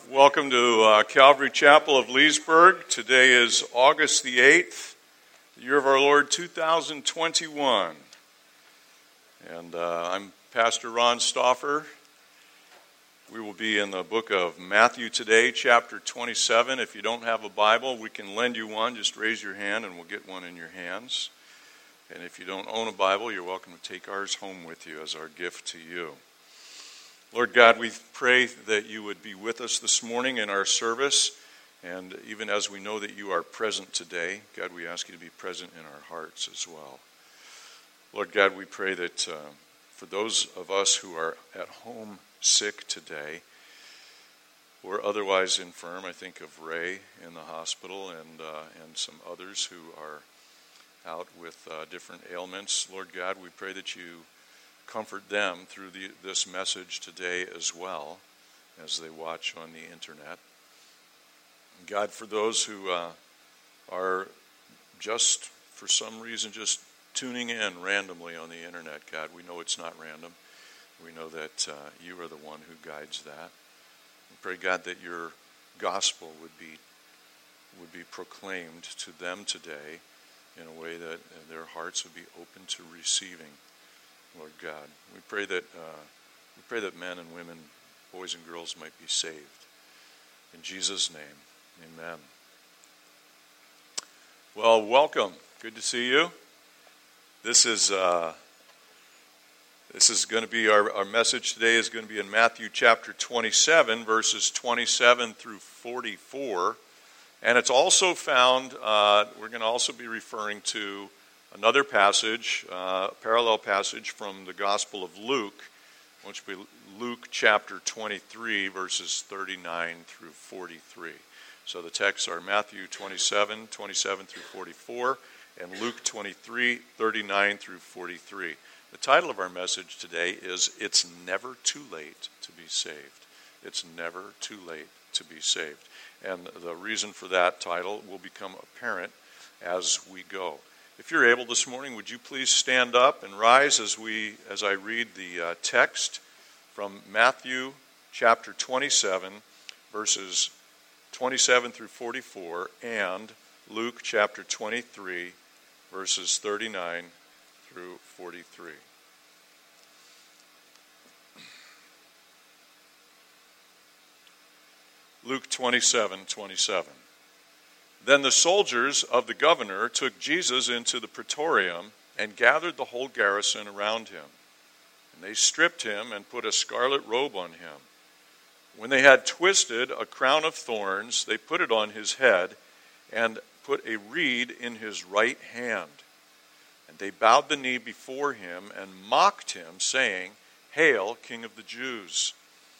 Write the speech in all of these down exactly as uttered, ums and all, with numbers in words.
Welcome to uh, Calvary Chapel of Leesburg. Today is August the eighth, the year of our Lord two thousand twenty-one. And uh, I'm Pastor Ron Stauffer. We will be in the book of Matthew today, chapter twenty-seven. If you don't have a Bible, we can lend you one. Just raise your hand and we'll get one in your hands. And if you don't own a Bible, you're welcome to take ours home with you as our gift to you. Lord God, we pray that you would be with us this morning in our service, and even as we know that you are present today, God, we ask you to be present in our hearts as well. Lord God, we pray that uh, for those of us who are at home sick today, or otherwise infirm, I think of Ray in the hospital and uh, and some others who are out with uh, different ailments. Lord God, we pray that you comfort them through the, this message today as well as they watch on the internet. God, for those who uh, are just, for some reason, just tuning in randomly on the internet, God, we know it's not random. We know that uh, you are the one who guides that. We pray, God, that your gospel would be would be proclaimed to them today in a way that their hearts would be open to receiving. Lord God, we pray that uh, we pray that men and women, boys and girls, might be saved. In Jesus' name, amen. Well, welcome. Good to see you. This is uh, this is going to be our our message today. Is going to be in Matthew chapter twenty-seven, verses twenty-seven through forty-four, and it's also found. Uh, we're going to also be referring to another passage, uh, parallel passage from the Gospel of Luke, which will be Luke chapter twenty-three, verses thirty-nine through forty-three. So the texts are Matthew twenty-seven, twenty-seven through forty-four, and Luke twenty-three, thirty-nine through forty-three. The title of our message today is, It's Never Too Late to Be Saved. It's never too late to be saved. And the reason for that title will become apparent as we go. If you're able this morning, would you please stand up and rise as we as I read the uh, text from Matthew chapter twenty-seven, verses twenty-seven through forty-four, and Luke chapter twenty-three, verses thirty-nine through forty-three. Luke twenty-seven, twenty-seven. Then the soldiers of the governor took Jesus into the praetorium and gathered the whole garrison around him. And they stripped him and put a scarlet robe on him. When they had twisted a crown of thorns, they put it on his head and put a reed in his right hand. And they bowed the knee before him and mocked him, saying, "Hail, King of the Jews!"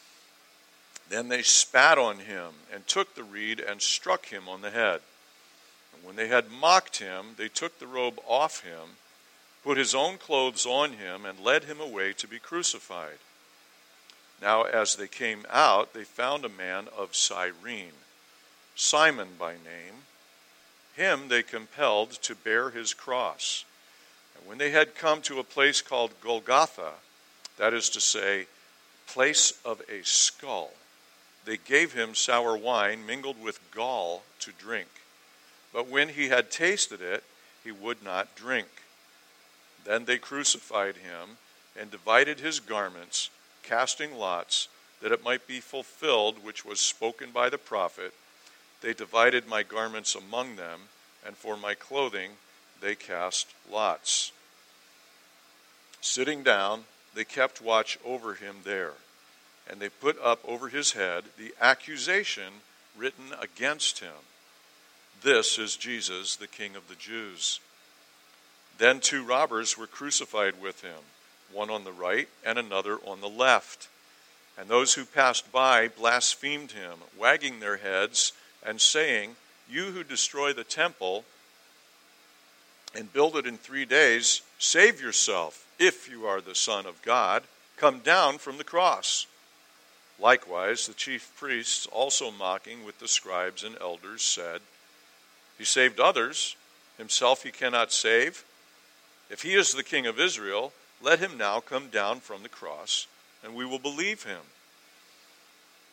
Then they spat on him and took the reed and struck him on the head. When they had mocked him, they took the robe off him, put his own clothes on him, and led him away to be crucified. Now as they came out, they found a man of Cyrene, Simon by name. Him they compelled to bear his cross. And when they had come to a place called Golgotha, that is to say, place of a skull, they gave him sour wine mingled with gall to drink. But when he had tasted it, he would not drink. Then they crucified him and divided his garments, casting lots, that it might be fulfilled which was spoken by the prophet. They divided my garments among them, and for my clothing they cast lots. Sitting down, they kept watch over him there, and they put up over his head the accusation written against him. This is Jesus, the King of the Jews. Then two robbers were crucified with him, one on the right and another on the left. And those who passed by blasphemed him, wagging their heads and saying, "You who destroy the temple and build it in three days, save yourself. If you are the Son of God, come down from the cross." Likewise, the chief priests, also mocking with the scribes and elders, said, "He saved others, himself he cannot save. If he is the King of Israel, let him now come down from the cross, and we will believe him."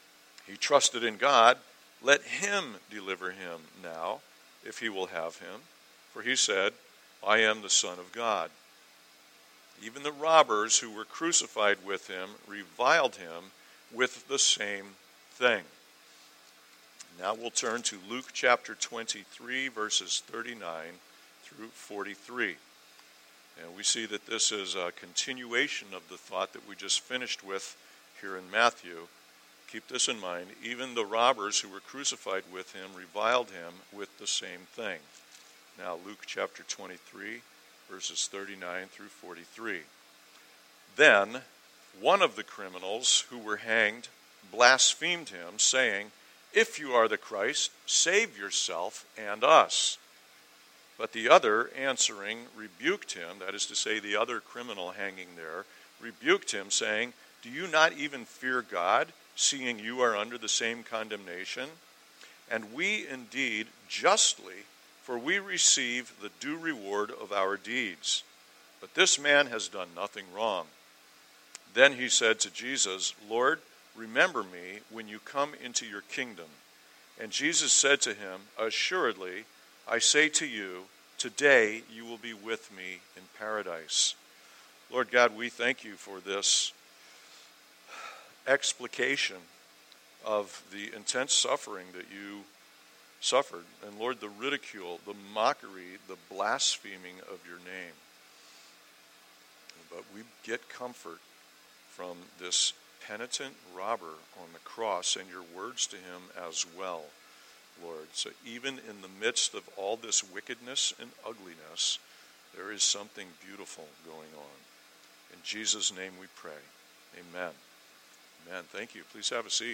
He trusted in God. Let him deliver him now, if he will have him. For he said, I am the Son of God. Even the robbers who were crucified with him reviled him with the same thing. Now we'll turn to Luke chapter twenty-three, verses thirty-nine through forty-three. And we see that this is a continuation of the thought that we just finished with here in Matthew. Keep this in mind. Even the robbers who were crucified with him reviled him with the same thing. Now Luke chapter twenty-three, verses thirty-nine through forty-three. Then one of the criminals who were hanged blasphemed him, saying, If you are the Christ, save yourself and us. But the other, answering, rebuked him, that is to say, the other criminal hanging there, rebuked him, saying, Do you not even fear God, seeing you are under the same condemnation? And we indeed justly, for we receive the due reward of our deeds. But this man has done nothing wrong. Then he said to Jesus, Lord, remember me when you come into your kingdom. And Jesus said to him, Assuredly, I say to you, today you will be with me in paradise. Lord God, we thank you for this explication of the intense suffering that you suffered. And Lord, the ridicule, the mockery, the blaspheming of your name. But we get comfort from this penitent robber on the cross and your words to him as well, Lord. So even in the midst of all this wickedness and ugliness, there is something beautiful going on. In Jesus' name we pray. Amen. Amen. Thank you. Please have a seat.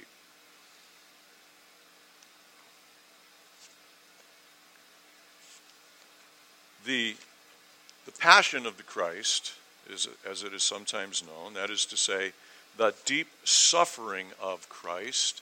The, the Passion of the Christ, is, as it is sometimes known, that is to say, the deep suffering of Christ,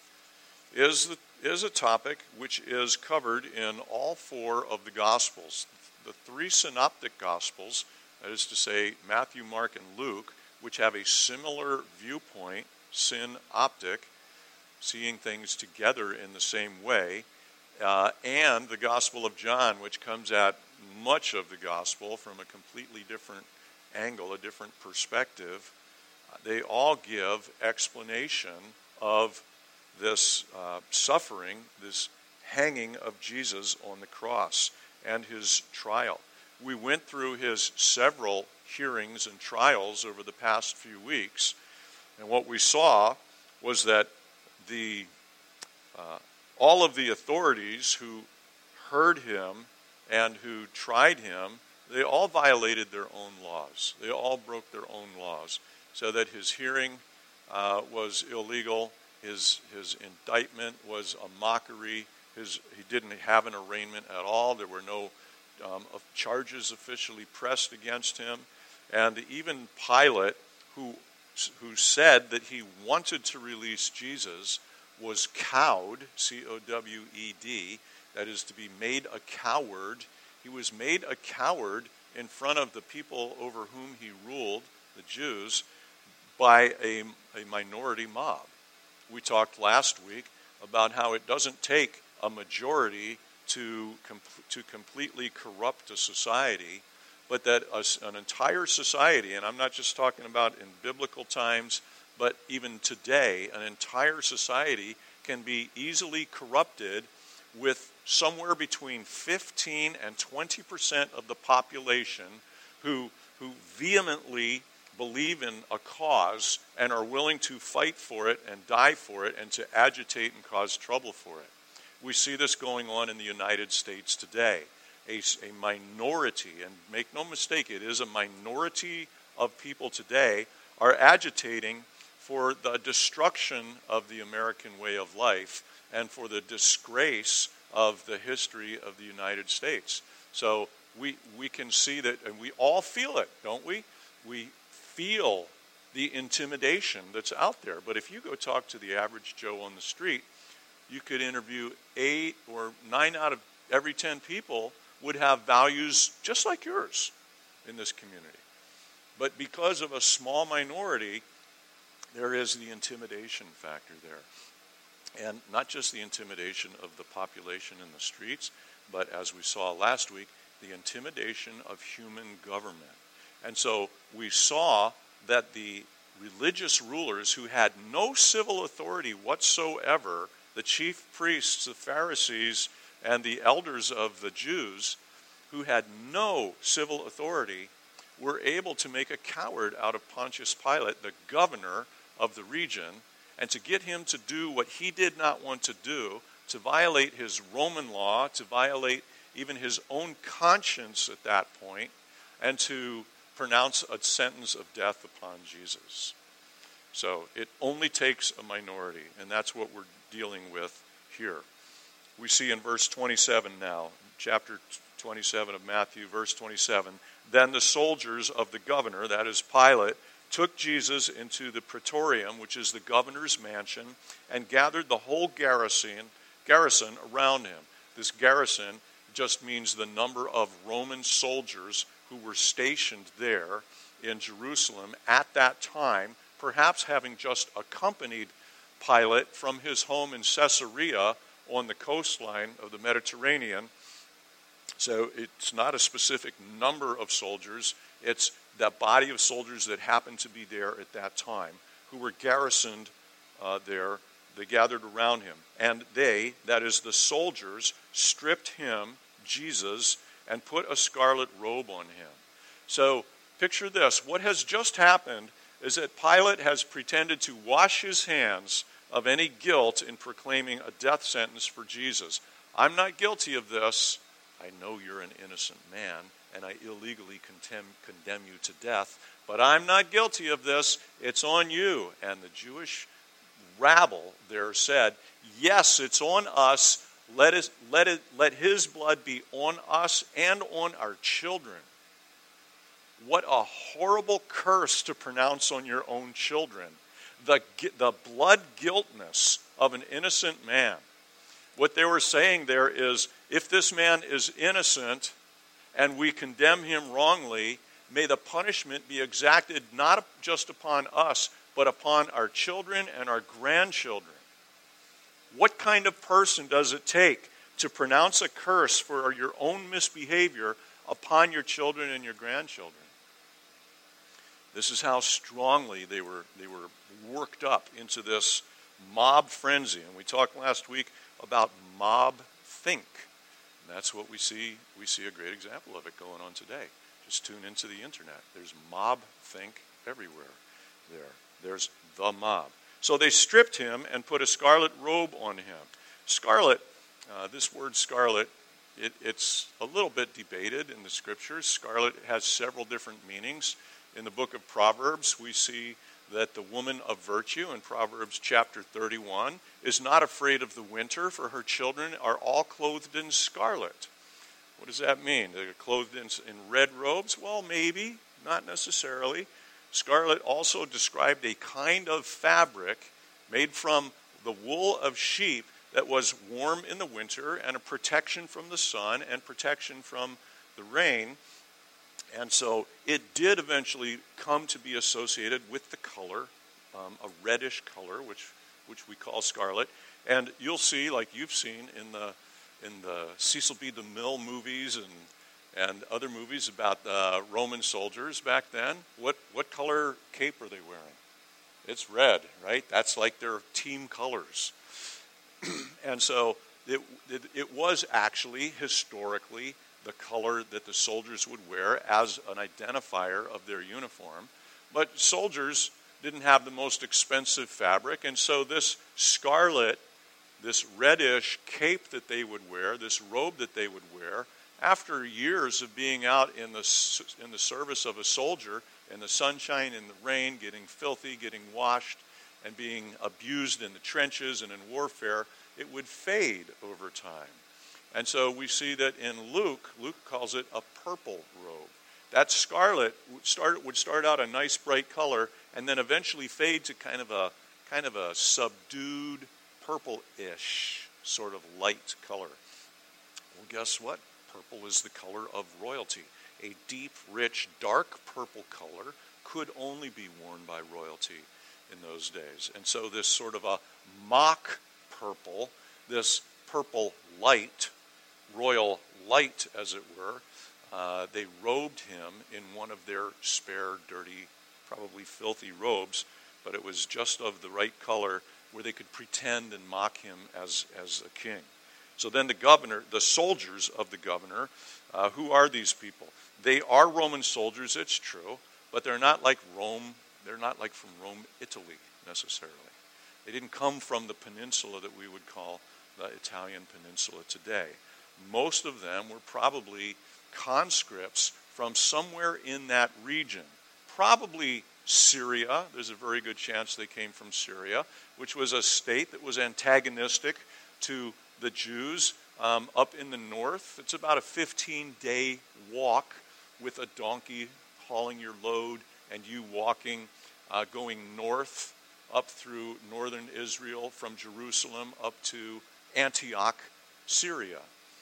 is, the, is a topic which is covered in all four of the Gospels. The three synoptic Gospels, that is to say, Matthew, Mark, and Luke, which have a similar viewpoint, synoptic, seeing things together in the same way, uh, and the Gospel of John, which comes at much of the Gospel from a completely different angle, a different perspective. They all give explanation of this uh, suffering, this hanging of Jesus on the cross and his trial. We went through his several hearings and trials over the past few weeks, and what we saw was that the uh, all of the authorities who heard him and who tried him, they all violated their own laws. They all broke their own laws, so that his hearing uh, was illegal, his his indictment was a mockery, his he didn't have an arraignment at all, there were no um, charges officially pressed against him, and even Pilate, who who said that he wanted to release Jesus, was cowed, C O W E D, that is to be made a coward. He was made a coward in front of the people over whom he ruled, the Jews, by a, a minority mob. We talked last week about how it doesn't take a majority to, com- to completely corrupt a society, but that a, an entire society, and I'm not just talking about in biblical times, but even today, an entire society can be easily corrupted with somewhere between fifteen and twenty percent of the population who, who vehemently believe in a cause and are willing to fight for it and die for it and to agitate and cause trouble for it. We see this going on in the United States today. A, a minority, and make no mistake, it is a minority of people today, are agitating for the destruction of the American way of life and for the disgrace of the history of the United States. So we we can see that, and we all feel it, don't we? We feel the intimidation that's out there. But if you go talk to the average Joe on the street, you could interview eight or nine out of every ten people would have values just like yours in this community. But because of a small minority, there is the intimidation factor there. And not just the intimidation of the population in the streets, but as we saw last week, the intimidation of human government. And so we saw that the religious rulers who had no civil authority whatsoever, the chief priests, the Pharisees, and the elders of the Jews, who had no civil authority, were able to make a coward out of Pontius Pilate, the governor of the region, and to get him to do what he did not want to do, to violate his Roman law, to violate even his own conscience at that point, and to pronounce a sentence of death upon Jesus. So it only takes a minority, and that's what we're dealing with here. We see in verse twenty-seven now, chapter twenty-seven of Matthew, verse twenty-seven, then the soldiers of the governor, that is Pilate, took Jesus into the praetorium, which is the governor's mansion, and gathered the whole garrison, garrison around him. This garrison just means the number of Roman soldiers who were stationed there in Jerusalem at that time, perhaps having just accompanied Pilate from his home in Caesarea on the coastline of the Mediterranean. So it's not a specific number of soldiers, it's that body of soldiers that happened to be there at that time, who were garrisoned uh, there. They gathered around him. And they, that is the soldiers, stripped him, Jesus, and put a scarlet robe on him. So picture this. What has just happened is that Pilate has pretended to wash his hands of any guilt in proclaiming a death sentence for Jesus. I'm not guilty of this. I know you're an innocent man, and I illegally condemn, condemn you to death, but I'm not guilty of this. It's on you. And the Jewish rabble there said, yes, it's on us. Let us, let it, let his blood be on us and on our children. What a horrible curse to pronounce on your own children. The, the blood guiltness of an innocent man. What they were saying there is, if this man is innocent and we condemn him wrongly, may the punishment be exacted not just upon us, but upon our children and our grandchildren. What kind of person does it take to pronounce a curse for your own misbehavior upon your children and your grandchildren? This is how strongly they were they were worked up into this mob frenzy. And we talked last week about mob think. And that's what we see. We see a great example of it going on today. Just tune into the internet. There's mob think everywhere there. There's the mob. So they stripped him and put a scarlet robe on him. Scarlet, uh, this word scarlet, it, it's a little bit debated in the scriptures. Scarlet has several different meanings. In the book of Proverbs, we see that the woman of virtue in Proverbs chapter thirty-one is not afraid of the winter, for her children are all clothed in scarlet. What does that mean? They're clothed in, in red robes? Well, maybe, not necessarily. Scarlet also described a kind of fabric made from the wool of sheep that was warm in the winter and a protection from the sun and protection from the rain. And so it did eventually come to be associated with the color, um, a reddish color, which which we call scarlet. And you'll see, like you've seen in the in the Cecil B. DeMille movies and and other movies about the Roman soldiers back then, what what color cape are they wearing? It's red, right? That's like their team colors. And so it, it it was actually historically the color that the soldiers would wear as an identifier of their uniform. But soldiers didn't have the most expensive fabric, and so this scarlet, this reddish cape that they would wear, this robe that they would wear, after years of being out in the in the service of a soldier, in the sunshine, in the rain, getting filthy, getting washed, and being abused in the trenches and in warfare, it would fade over time. And so we see that in Luke, Luke calls it a purple robe. That scarlet would start, would start out a nice bright color and then eventually fade to kind of a kind of a subdued purple-ish sort of light color. Well, guess what? Purple is the color of royalty. A deep, rich, dark purple color could only be worn by royalty in those days. And so this sort of a mock purple, this purple light, royal light as it were. Uh, they robed him in one of their spare, dirty, probably filthy robes, but it was just of the right color where they could pretend and mock him as, as a king. So then the governor, the soldiers of the governor, uh, who are these people? They are Roman soldiers, it's true, but they're not like Rome, they're not like from Rome, Italy, necessarily. They didn't come from the peninsula that we would call the Italian peninsula today. Most of them were probably conscripts from somewhere in that region. Probably Syria. There's a very good chance they came from Syria, which was a state that was antagonistic to the Jews um, up in the north. It's about a fifteen-day walk with a donkey hauling your load and you walking, uh, going north up through northern Israel from Jerusalem up to Antioch, Syria.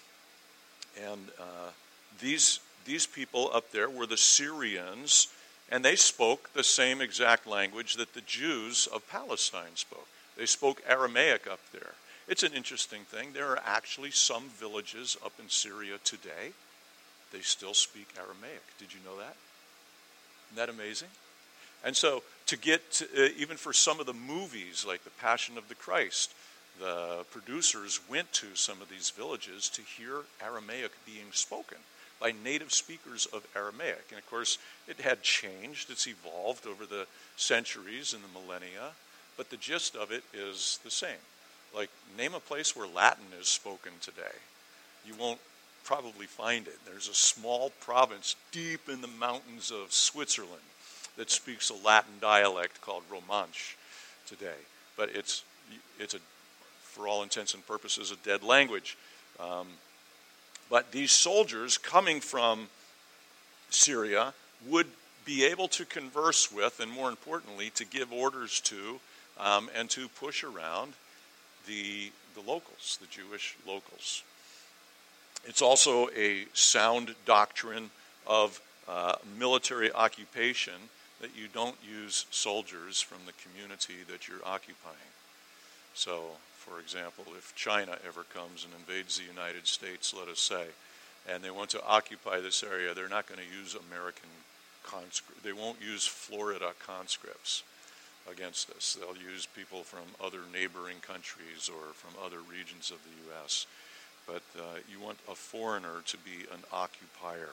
And uh, these, these people up there were the Syrians, and they spoke the same exact language that the Jews of Palestine spoke. They spoke Aramaic up there. It's an interesting thing. There are actually some villages up in Syria today. They still speak Aramaic. Did you know that? Isn't that amazing? And so to get, to, uh, even for some of the movies like The Passion of the Christ, the producers went to some of these villages to hear Aramaic being spoken by native speakers of Aramaic. And of course, it had changed. It's evolved over the centuries and the millennia. But the gist of it is the same. Like, name a place where Latin is spoken today. You won't probably find it. There's a small province deep in the mountains of Switzerland that speaks a Latin dialect called Romansh today. But it's, it's a, for all intents and purposes, a dead language. Um, but these soldiers coming from Syria would be able to converse with, and more importantly, to give orders to, um, and to push around the, the locals, the Jewish locals. It's also a sound doctrine of uh, military occupation that you don't use soldiers from the community that you're occupying. So, for example, if China ever comes and invades the United States, let us say, and they want to occupy this area, they're not going to use American conscripts. They won't use Florida conscripts against us. They'll use people from other neighboring countries or from other regions of the U S But uh, you want a foreigner to be an occupier.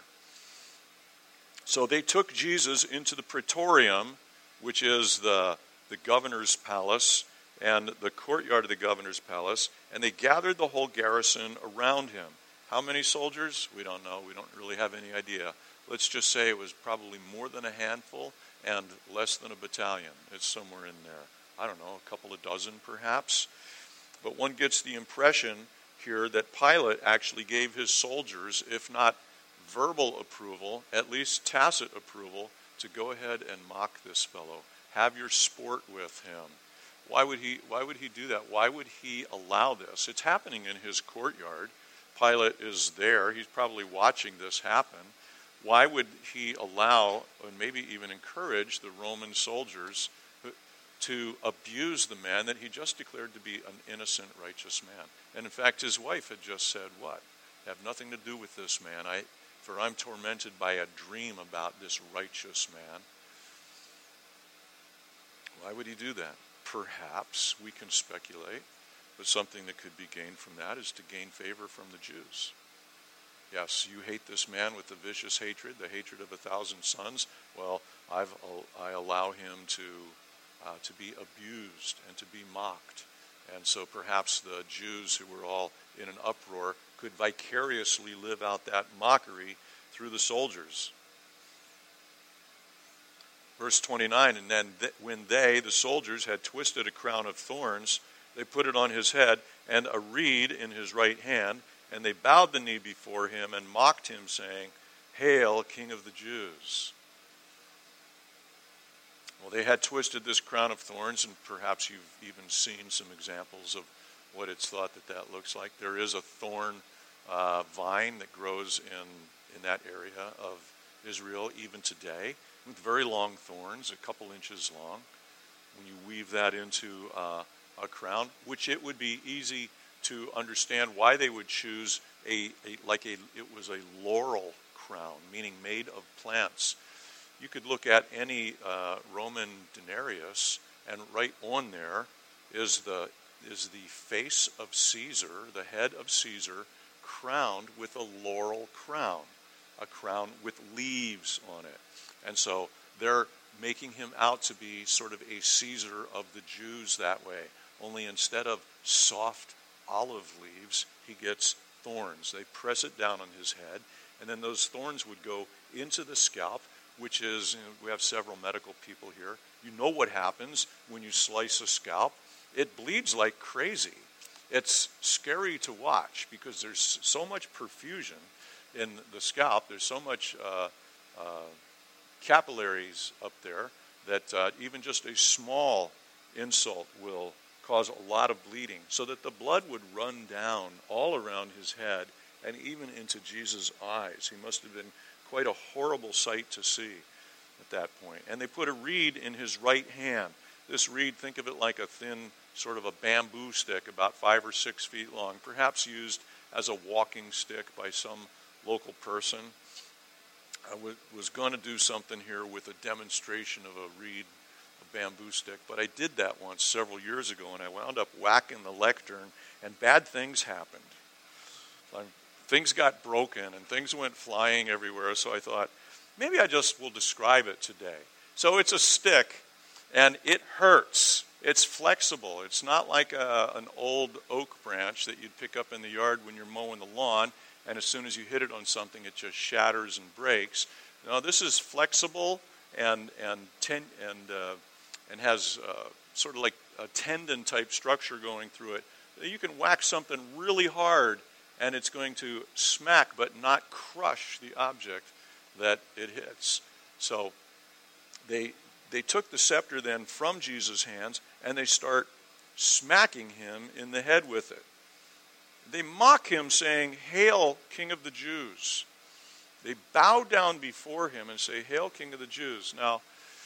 So they took Jesus into the Praetorium, which is the, the governor's palace, and the courtyard of the governor's palace, and they gathered the whole garrison around him. How many soldiers? We don't know. We don't really have any idea. Let's just say it was probably more than a handful and less than a battalion. It's somewhere in there. I don't know, a couple of dozen perhaps. But one gets the impression here that Pilate actually gave his soldiers, if not verbal approval, at least tacit approval, to go ahead and mock this fellow. Have your sport with him. Why would he, why would he do that? Why would he allow this? It's happening in his courtyard. Pilate is there. He's probably watching this happen. Why would he allow, and maybe even encourage, the Roman soldiers to abuse the man that he just declared to be an innocent, righteous man? And in fact, his wife had just said, what? Have nothing to do with this man, I, for I'm tormented by a dream about this righteous man. Why would he do that? Perhaps we can speculate, but something that could be gained from that is to gain favor from the Jews. Yes, you hate this man with the vicious hatred, the hatred of a thousand sons. Well, I've, I allow him to uh, to be abused and to be mocked. And so perhaps the Jews who were all in an uproar could vicariously live out that mockery through the soldiers. Verse twenty-nine, and then th- when they, the soldiers, had twisted a crown of thorns, they put it on his head and a reed in his right hand, and they bowed the knee before him and mocked him, saying, Hail, King of the Jews. Well, they had twisted this crown of thorns, and perhaps you've even seen some examples of what it's thought that that looks like. There is a thorn uh, vine that grows in, in that area of Israel even today, with very long thorns, a couple inches long. When you weave that into uh, a crown, which it would be easy to understand why they would choose a, a like a it was a laurel crown, meaning made of plants. You could look at any uh, Roman denarius, and right on there is the is the face of Caesar, the head of Caesar, crowned with a laurel crown, a crown with leaves on it. And so they're making him out to be sort of a Caesar of the Jews that way. Only instead of soft olive leaves, he gets thorns. They press it down on his head, and then those thorns would go into the scalp, which is, you know, we have several medical people here. You know what happens when you slice a scalp. It bleeds like crazy. It's scary to watch because there's so much perfusion in the scalp. There's so much uh, uh, capillaries up there that uh, even just a small insult will cause a lot of bleeding, so that the blood would run down all around his head and even into Jesus' eyes. He must have been quite a horrible sight to see at that point. And they put a reed in his right hand. This reed, think of it like a thin sort of a bamboo stick about five or six feet long, perhaps used as a walking stick by some local person. I w- was going to do something here with a demonstration of a reed, a bamboo stick, but I did that once several years ago, and I wound up whacking the lectern, and bad things happened. Um, things got broken, and things went flying everywhere, so I thought, maybe I just will describe it today. So it's a stick, and it hurts. It's flexible. It's not like a, an old oak branch that you'd pick up in the yard when you're mowing the lawn, and as soon as you hit it on something, it just shatters and breaks. No, this is flexible and and ten, and uh, and has uh, sort of like a tendon-type structure going through it. You can whack something really hard, and it's going to smack but not crush the object that it hits. So they they took the scepter then from Jesus' hands, and they start smacking him in the head with it. They mock him, saying, "Hail, King of the Jews." They bow down before him and say, "Hail, King of the Jews." Now,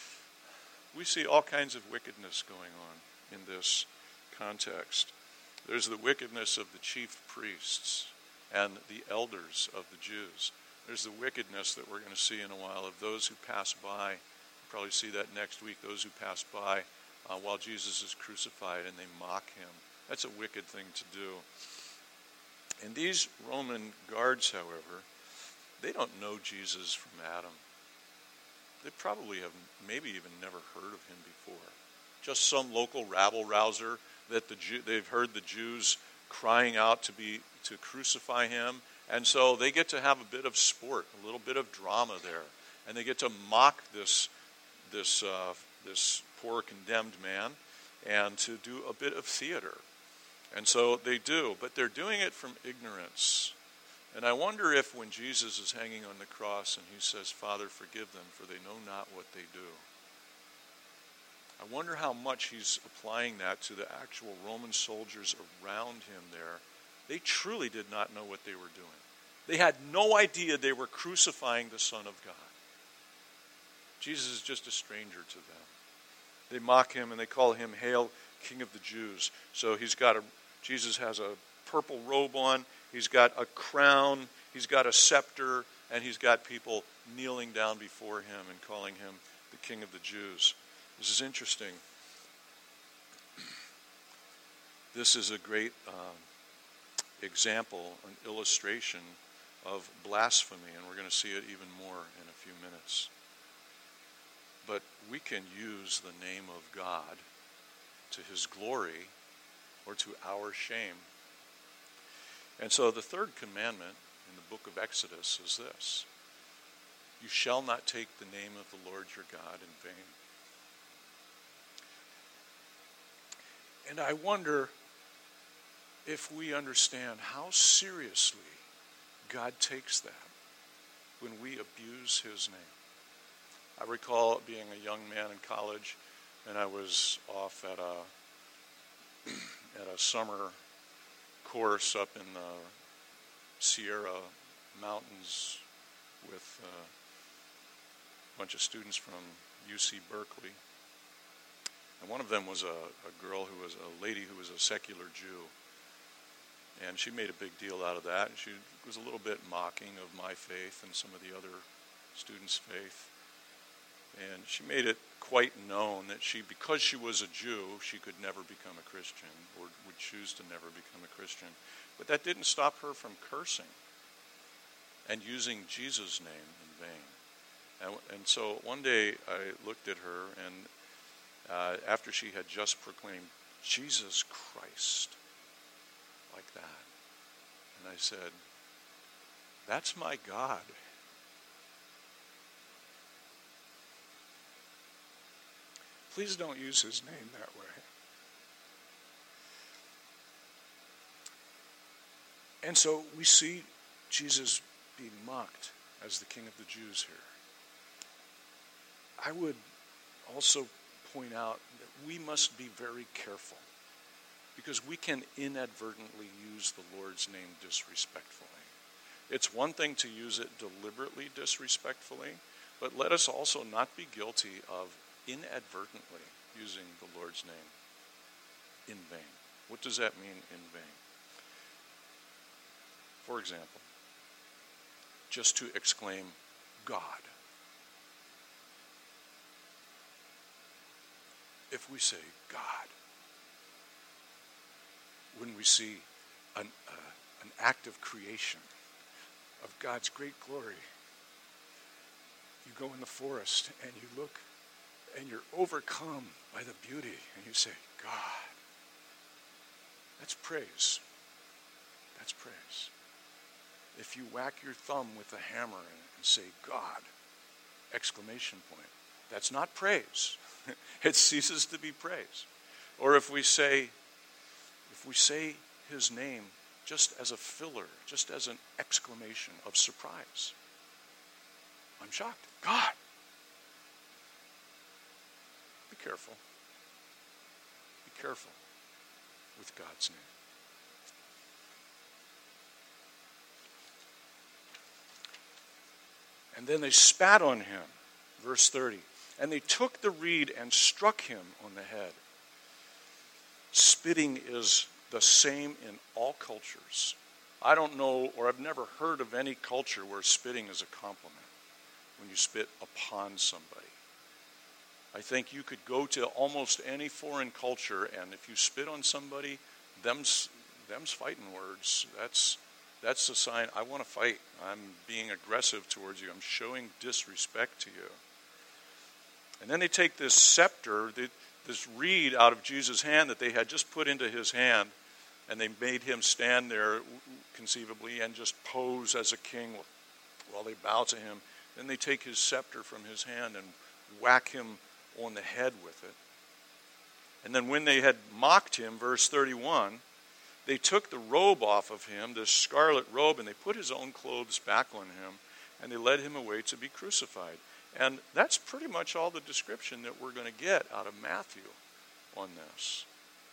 we see all kinds of wickedness going on in this context. There's the wickedness of the chief priests and the elders of the Jews. There's the wickedness that we're going to see in a while of those who pass by. We'll probably see that next week, those who pass by uh, while Jesus is crucified, and they mock him. That's a wicked thing to do. And these Roman guards, however, they don't know Jesus from Adam. They probably have maybe even never heard of him before. Just some local rabble-rouser that the Jew, they've heard the Jews crying out to be to crucify him, and so they get to have a bit of sport, a little bit of drama there, and they get to mock this this uh, this poor condemned man, and to do a bit of theater. And so they do, but they're doing it from ignorance. And I wonder if when Jesus is hanging on the cross and he says, "Father, forgive them, for they know not what they do," I wonder how much he's applying that to the actual Roman soldiers around him there. They truly did not know what they were doing. They had no idea they were crucifying the Son of God. Jesus is just a stranger to them. They mock him and they call him, "Hail, King of the Jews." So he's got a, Jesus has a purple robe on, he's got a crown, he's got a scepter, and he's got people kneeling down before him and calling him the King of the Jews. This is interesting. This is a great um, example, an illustration of blasphemy, and we're going to see it even more in a few minutes. But we can use the name of God to his glory or to our shame. And so the third commandment in the book of Exodus is this: "You shall not take the name of the Lord your God in vain." And I wonder if we understand how seriously God takes that when we abuse his name. I recall being a young man in college, and I was off at a at a summer course up in the Sierra Mountains with a bunch of students from U C Berkeley. And one of them was a, a girl who was a lady who was a secular Jew. And she made a big deal out of that. And she was a little bit mocking of my faith and some of the other students' faith. And she made it quite known that she, because she was a Jew, she could never become a Christian, or would choose to never become a Christian. But that didn't stop her from cursing and using Jesus' name in vain. And, and so one day I looked at her, and uh, after she had just proclaimed Jesus Christ like that, and I said, "That's my God." Please don't use his name that way. And so we see Jesus being mocked as the King of the Jews here. I would also point out that we must be very careful, because we can inadvertently use the Lord's name disrespectfully. It's one thing to use it deliberately disrespectfully, but let us also not be guilty of inadvertently using the Lord's name in vain. What does that mean, in vain? For example, just to exclaim God. If we say God, when we see an, uh, an act of creation, of God's great glory, you go in the forest and you look and you're overcome by the beauty, and you say, God. That's praise. That's praise. If you whack your thumb with a hammer and say, God, exclamation point, that's not praise. It ceases to be praise. Or if we say, if we say his name just as a filler, just as an exclamation of surprise, I'm shocked. God. Be careful. Be careful with God's name. And then they spat on him, verse thirty. And they took the reed and struck him on the head. Spitting is the same in all cultures. I don't know, or I've never heard of any culture where spitting is a compliment, when you spit upon somebody. I think you could go to almost any foreign culture, and if you spit on somebody, them's, them's fighting words. That's, that's the sign, I want to fight. I'm being aggressive towards you. I'm showing disrespect to you. And then they take this scepter, this reed out of Jesus' hand that they had just put into his hand, and they made him stand there conceivably and just pose as a king while they bow to him. Then they take his scepter from his hand and whack him on the head with it. And then when they had mocked him, verse thirty-one, they took the robe off of him, this scarlet robe, and they put his own clothes back on him, and they led him away to be crucified. And that's pretty much all the description that we're going to get out of Matthew on this.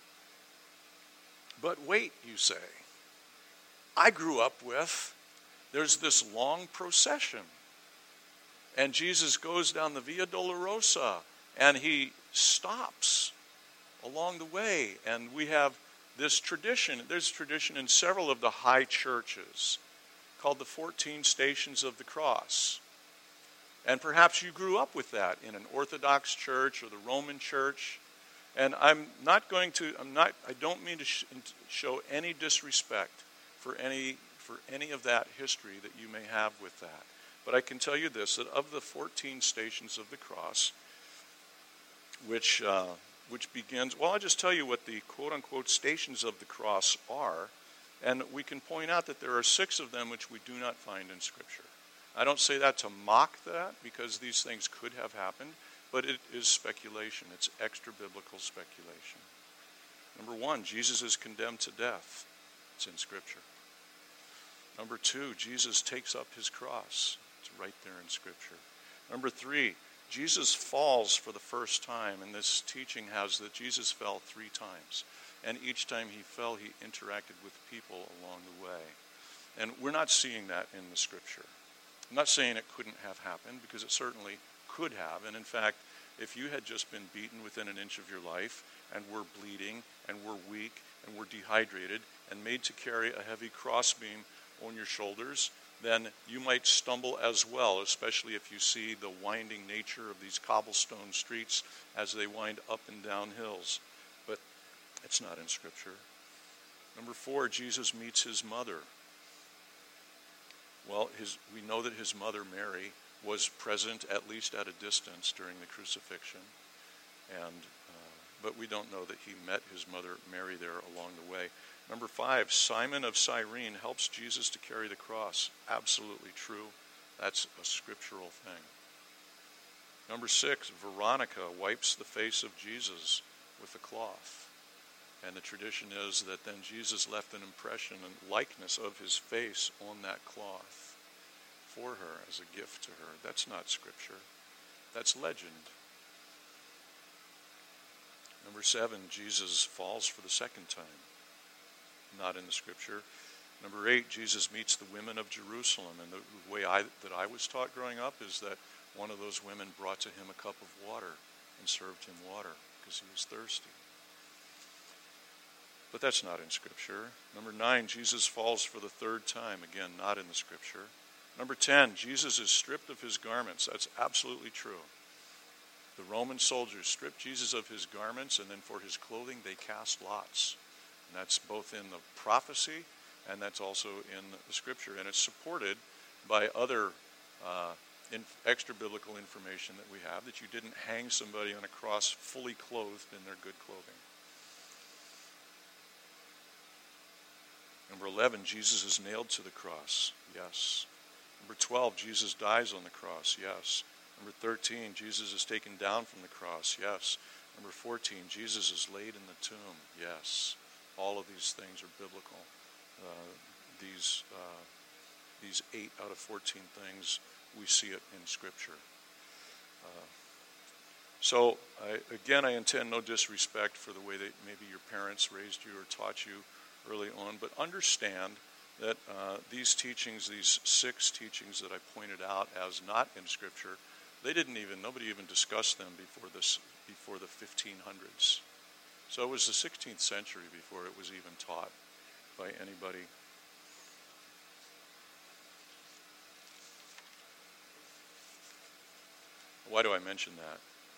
But wait, you say, I grew up with, there's this long procession. And Jesus goes down the Via Dolorosa, and he stops along the way. And we have this tradition. There's tradition in several of the high churches called the fourteen Stations of the Cross. And perhaps you grew up with that in an Orthodox church or the Roman church. And I'm not going to, I'm not, I don't mean to sh- show any disrespect for any, for any of that history that you may have with that. But I can tell you this, that of the fourteen Stations of the Cross, which uh, which begins, well, I'll just tell you what the quote-unquote Stations of the Cross are, and we can point out that there are six of them which we do not find in Scripture. I don't say that to mock that, because these things could have happened, but it is speculation. It's extra-biblical speculation. Number one, Jesus is condemned to death. It's in Scripture. Number two, Jesus takes up his cross. It's right there in Scripture. Number three, Jesus falls for the first time, and this teaching has that Jesus fell three times. And each time he fell, he interacted with people along the way. And we're not seeing that in the Scripture. I'm not saying it couldn't have happened, because it certainly could have. And in fact, if you had just been beaten within an inch of your life and were bleeding and were weak and were dehydrated and made to carry a heavy crossbeam on your shoulders, then you might stumble as well, especially if you see the winding nature of these cobblestone streets as they wind up and down hills. But it's not in Scripture. Number four, Jesus meets his mother. Well, his, we know that his mother, Mary, was present at least at a distance during the crucifixion. And uh, but we don't know that he met his mother, Mary, there along the way. Number five, Simon of Cyrene helps Jesus to carry the cross. Absolutely true. That's a scriptural thing. Number six, Veronica wipes the face of Jesus with a cloth. And the tradition is that then Jesus left an impression and likeness of his face on that cloth for her as a gift to her. That's not Scripture. That's legend. Number seven, Jesus falls for the second time. Not in the Scripture. Number eight, Jesus meets the women of Jerusalem. And the way I, that I was taught growing up is that one of those women brought to him a cup of water and served him water because he was thirsty. But that's not in Scripture. Number nine, Jesus falls for the third time. Again, not in the Scripture. Number ten, Jesus is stripped of his garments. That's absolutely true. The Roman soldiers stripped Jesus of his garments, and then for his clothing they cast lots. And that's both in the prophecy and that's also in the Scripture. And it's supported by other uh, in, extra biblical information that we have, that you didn't hang somebody on a cross fully clothed in their good clothing. Number eleven, Jesus is nailed to the cross. Yes. Number twelve, Jesus dies on the cross. Yes. Number thirteen, Jesus is taken down from the cross. Yes. Number fourteen, Jesus is laid in the tomb. Yes. All of these things are biblical. Uh, these uh, these eight out of fourteen things, we see it in Scripture. Uh, so, I, again, I intend no disrespect for the way that maybe your parents raised you or taught you early on, but understand that uh, these teachings, these six teachings that I pointed out as not in Scripture, they didn't even, nobody even discussed them before this, before the fifteen hundreds. So it was the sixteenth century before it was even taught by anybody. Why do I mention that?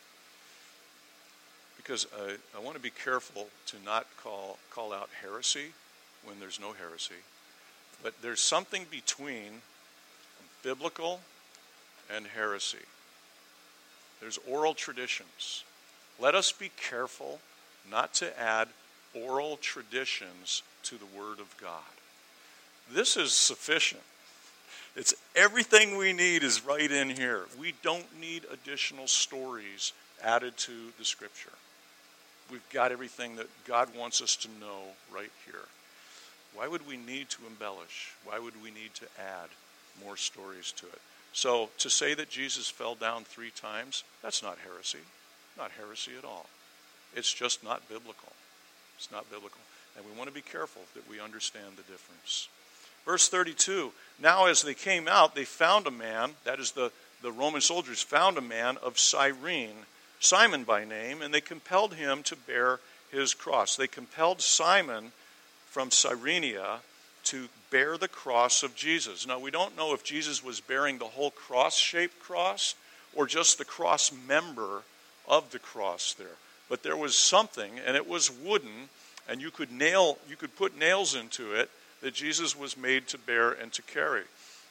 Because uh, I want to be careful to not call call out heresy when there's no heresy. But there's something between biblical and heresy. There's oral traditions. Let us be careful not to add oral traditions to the Word of God. This is sufficient. It's everything we need is right in here. We don't need additional stories added to the Scripture. We've got everything that God wants us to know right here. Why would we need to embellish? Why would we need to add more stories to it? So to say that Jesus fell down three times, that's not heresy. Not heresy at all. It's just not biblical. It's not biblical. And we want to be careful that we understand the difference. Verse thirty-two, now as they came out, they found a man, that is the, the Roman soldiers found a man of Cyrene, Simon by name, and they compelled him to bear his cross. They compelled Simon from Cyrenia to bear the cross of Jesus. Now, we don't know if Jesus was bearing the whole cross-shaped cross or just the cross member of the cross there. But there was something, and it was wooden, and you could nail, you could put nails into it that Jesus was made to bear and to carry.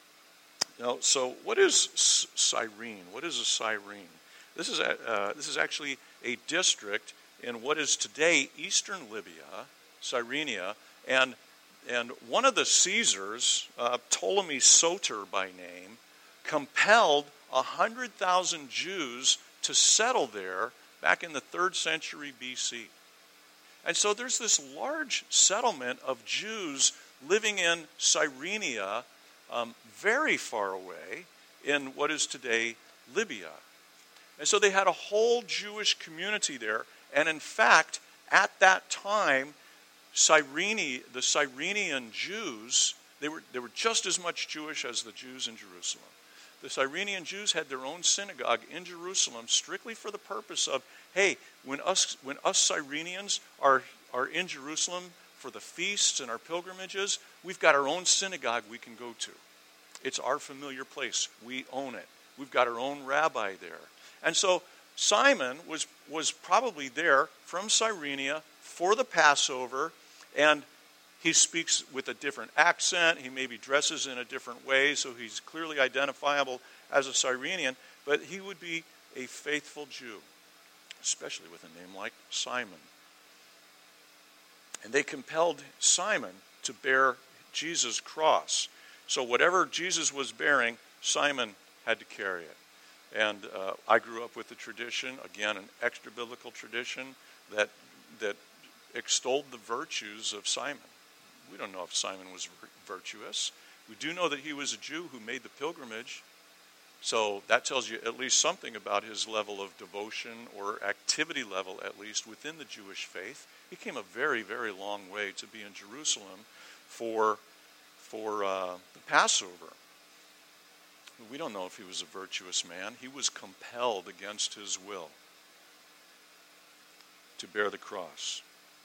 Now, so what is Cyrene? What is a Cyrene? This is a, uh, this is actually a district in what is today eastern Libya, Cyrenia, and and one of the Caesars, uh, Ptolemy Soter by name, compelled a hundred thousand Jews to settle there back in the third century B C. And so there's this large settlement of Jews living in Cyrenia, um, very far away in what is today Libya. And so they had a whole Jewish community there. And in fact, at that time, Cyrene, the Cyrenian Jews, they were, they were just as much Jewish as the Jews in Jerusalem. The Cyrenian Jews had their own synagogue in Jerusalem strictly for the purpose of, hey, when us when us Cyrenians are, are in Jerusalem for the feasts and our pilgrimages, we've got our own synagogue we can go to. It's our familiar place. We own it. We've got our own rabbi there. And so Simon was, was probably there from Cyrenia for the Passover, and he speaks with a different accent. He maybe dresses in a different way, so he's clearly identifiable as a Cyrenian, but he would be a faithful Jew, especially with a name like Simon. And they compelled Simon to bear Jesus' cross. So whatever Jesus was bearing, Simon had to carry it. And uh, I grew up with the tradition, again, an extra-biblical tradition, that that extolled the virtues of Simon. We don't know if Simon was virtuous. We do know that he was a Jew who made the pilgrimage. So that tells you at least something about his level of devotion or activity level, at least, within the Jewish faith. He came a very, very long way to be in Jerusalem for, for uh, the Passover. We don't know if he was a virtuous man. He was compelled against his will to bear the cross.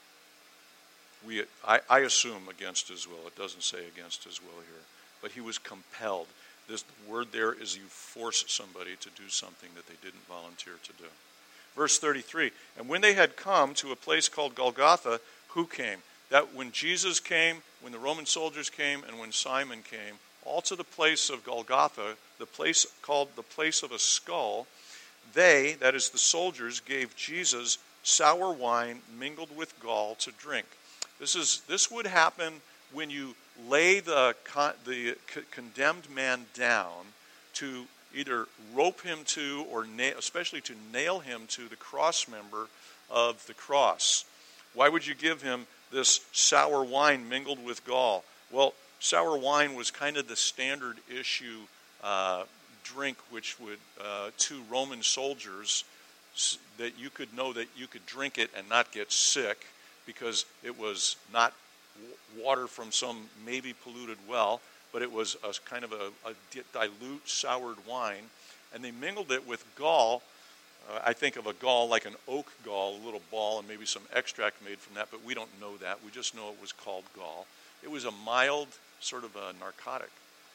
We, I, I assume against his will. It doesn't say against his will here. But he was compelled. This the word there is you force somebody to do something that they didn't volunteer to do. Verse thirty-three, and when they had come to a place called Golgotha, who came? That when Jesus came, when the Roman soldiers came, and when Simon came, all to the place of Golgotha, the place called the place of a skull, they, that is the soldiers, gave Jesus sour wine mingled with gall to drink. This is this would happen when you lay the con, the c- condemned man down to either rope him to or nail, especially to nail him to the cross member of the cross. Why would you give him this sour wine mingled with gall? Well, sour wine was kind of the standard issue uh, drink, which would uh, to Roman soldiers, that you could know that you could drink it and not get sick, because it was not water from some maybe polluted well, but it was a kind of a, a dilute soured wine, and they mingled it with gall. Uh, I think of a gall like an oak gall, a little ball, and maybe some extract made from that, but we don't know that. We just know it was called gall. It was a mild sort of a narcotic,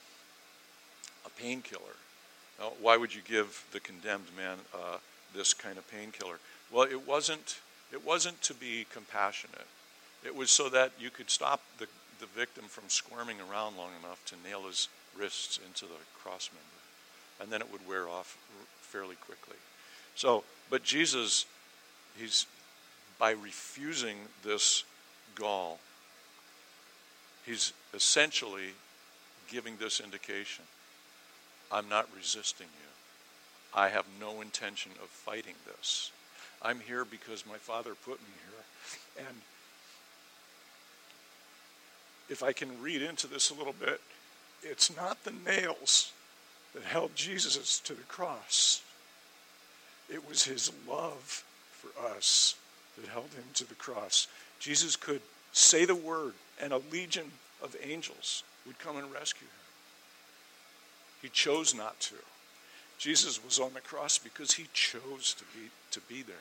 a painkiller. Now, why would you give the condemned man uh, this kind of painkiller? Well, it wasn't. It wasn't to be compassionate. It was so that you could stop the, the victim from squirming around long enough to nail his wrists into the cross member, and then it would wear off fairly quickly. So, but Jesus, he's by refusing this gall, he's essentially giving this indication: I'm not resisting you. I have no intention of fighting this. I'm here because my Father put me here. And if I can read into this a little bit, it's not the nails that held Jesus to the cross. It was his love for us that held him to the cross. Jesus could say the word, and a legion of angels would come and rescue him. He chose not to. Jesus was on the cross because he chose to be to be there.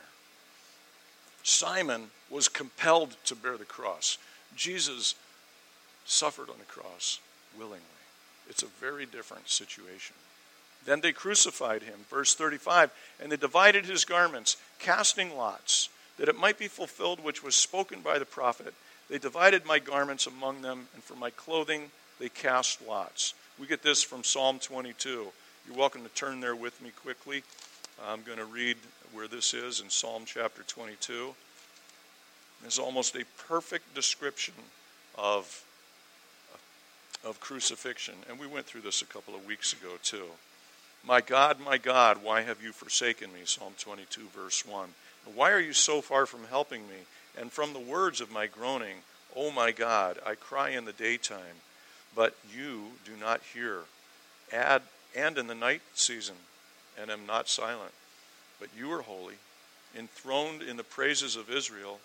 Simon was compelled to bear the cross. Jesus suffered on the cross willingly. It's a very different situation. Then they crucified him, verse thirty-five, and they divided his garments, casting lots, that it might be fulfilled which was spoken by the prophet. They divided my garments among them, and for my clothing they cast lots. We get this from Psalm twenty-two. You're welcome to turn there with me quickly. I'm going to read where this is in Psalm chapter twenty-two. It's almost a perfect description of, of crucifixion. And we went through this a couple of weeks ago too. My God, my God, why have you forsaken me? Psalm twenty-two, verse one. Why are you so far from helping me? And from the words of my groaning, O my God, I cry in the daytime, but you do not hear. Add, and in the night season, and am not silent. But you are holy, enthroned in the praises of Israel.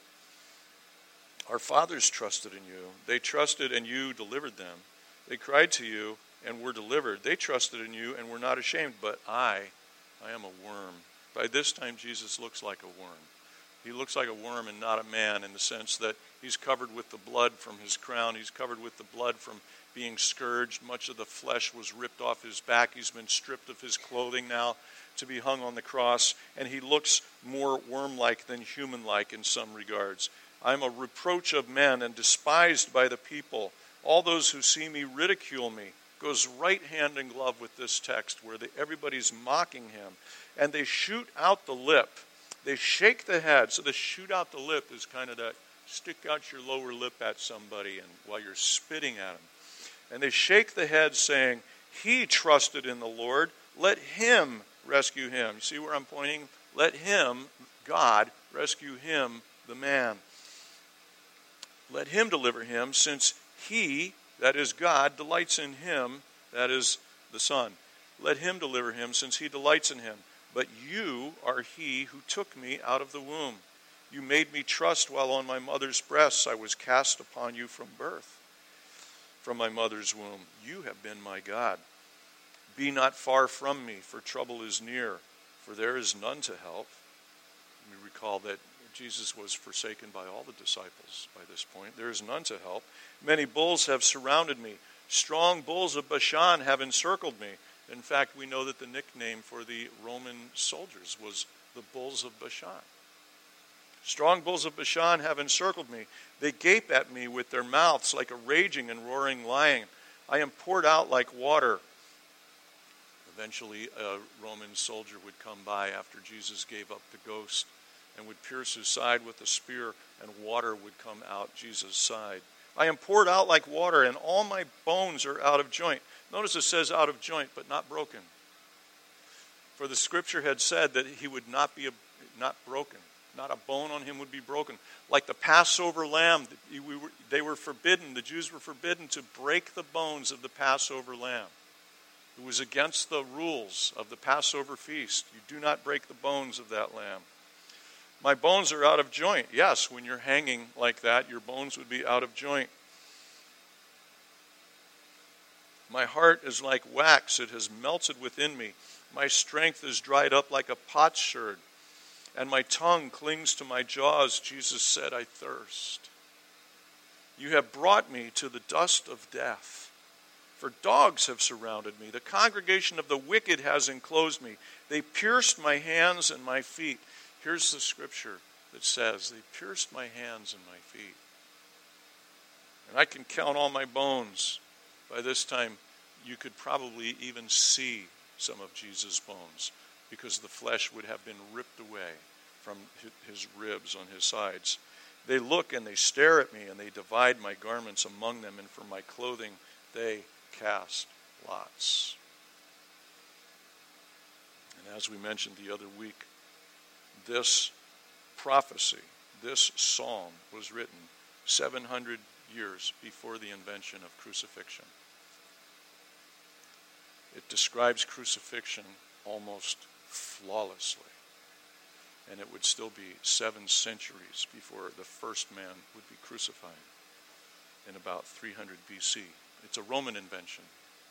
Our fathers trusted in you. They trusted, and you delivered them. They cried to you, and were delivered. They trusted in you and were not ashamed, but I, I am a worm. By this time, Jesus looks like a worm. He looks like a worm and not a man in the sense that he's covered with the blood from his crown. He's covered with the blood from being scourged. Much of the flesh was ripped off his back. He's been stripped of his clothing now to be hung on the cross. And he looks more worm-like than human-like in some regards. I'm a reproach of men and despised by the people. All those who see me ridicule me. Goes right hand in glove with this text where they, everybody's mocking him. And they shoot out the lip. They shake the head. So the shoot out the lip is kind of that stick out your lower lip at somebody and while you're spitting at them. And they shake the head saying, he trusted in the Lord. Let him rescue him. You see where I'm pointing? Let him, God, rescue him, the man. Let him deliver him, since he, that is God, delights in him, that is the Son. Let him deliver him, since he delights in him. But you are he who took me out of the womb. You made me trust while on my mother's breasts I was cast upon you from birth. From my mother's womb, you have been my God. Be not far from me, for trouble is near, for there is none to help. We recall that Jesus was forsaken by all the disciples by this point. There is none to help. Many bulls have surrounded me. Strong bulls of Bashan have encircled me. In fact, we know that the nickname for the Roman soldiers was the bulls of Bashan. Strong bulls of Bashan have encircled me. They gape at me with their mouths like a raging and roaring lion. I am poured out like water. Eventually, a Roman soldier would come by after Jesus gave up the ghost and would pierce his side with a spear, and water would come out Jesus' side. I am poured out like water, and all my bones are out of joint. Notice it says out of joint, but not broken. For the scripture had said that he would not be a, not broken. Not a bone on him would be broken. Like the Passover lamb, they were forbidden, the Jews were forbidden to break the bones of the Passover lamb. It was against the rules of the Passover feast. You do not break the bones of that lamb. My bones are out of joint. Yes, when you're hanging like that, your bones would be out of joint. My heart is like wax. It has melted within me. My strength is dried up like a potsherd, and my tongue clings to my jaws. Jesus said, I thirst. You have brought me to the dust of death, for dogs have surrounded me. The congregation of the wicked has enclosed me. They pierced my hands and my feet. Here's the scripture that says, they pierced my hands and my feet. And I can count all my bones. By this time, you could probably even see some of Jesus' bones, because the flesh would have been ripped away from his ribs on his sides. They look and they stare at me, and they divide my garments among them, and for my clothing they cast lots. And as we mentioned the other week, this prophecy, this psalm was written seven hundred years before the invention of crucifixion. It describes crucifixion almost flawlessly. And it would still be seven centuries before the first man would be crucified in about three hundred B C. It's a Roman invention.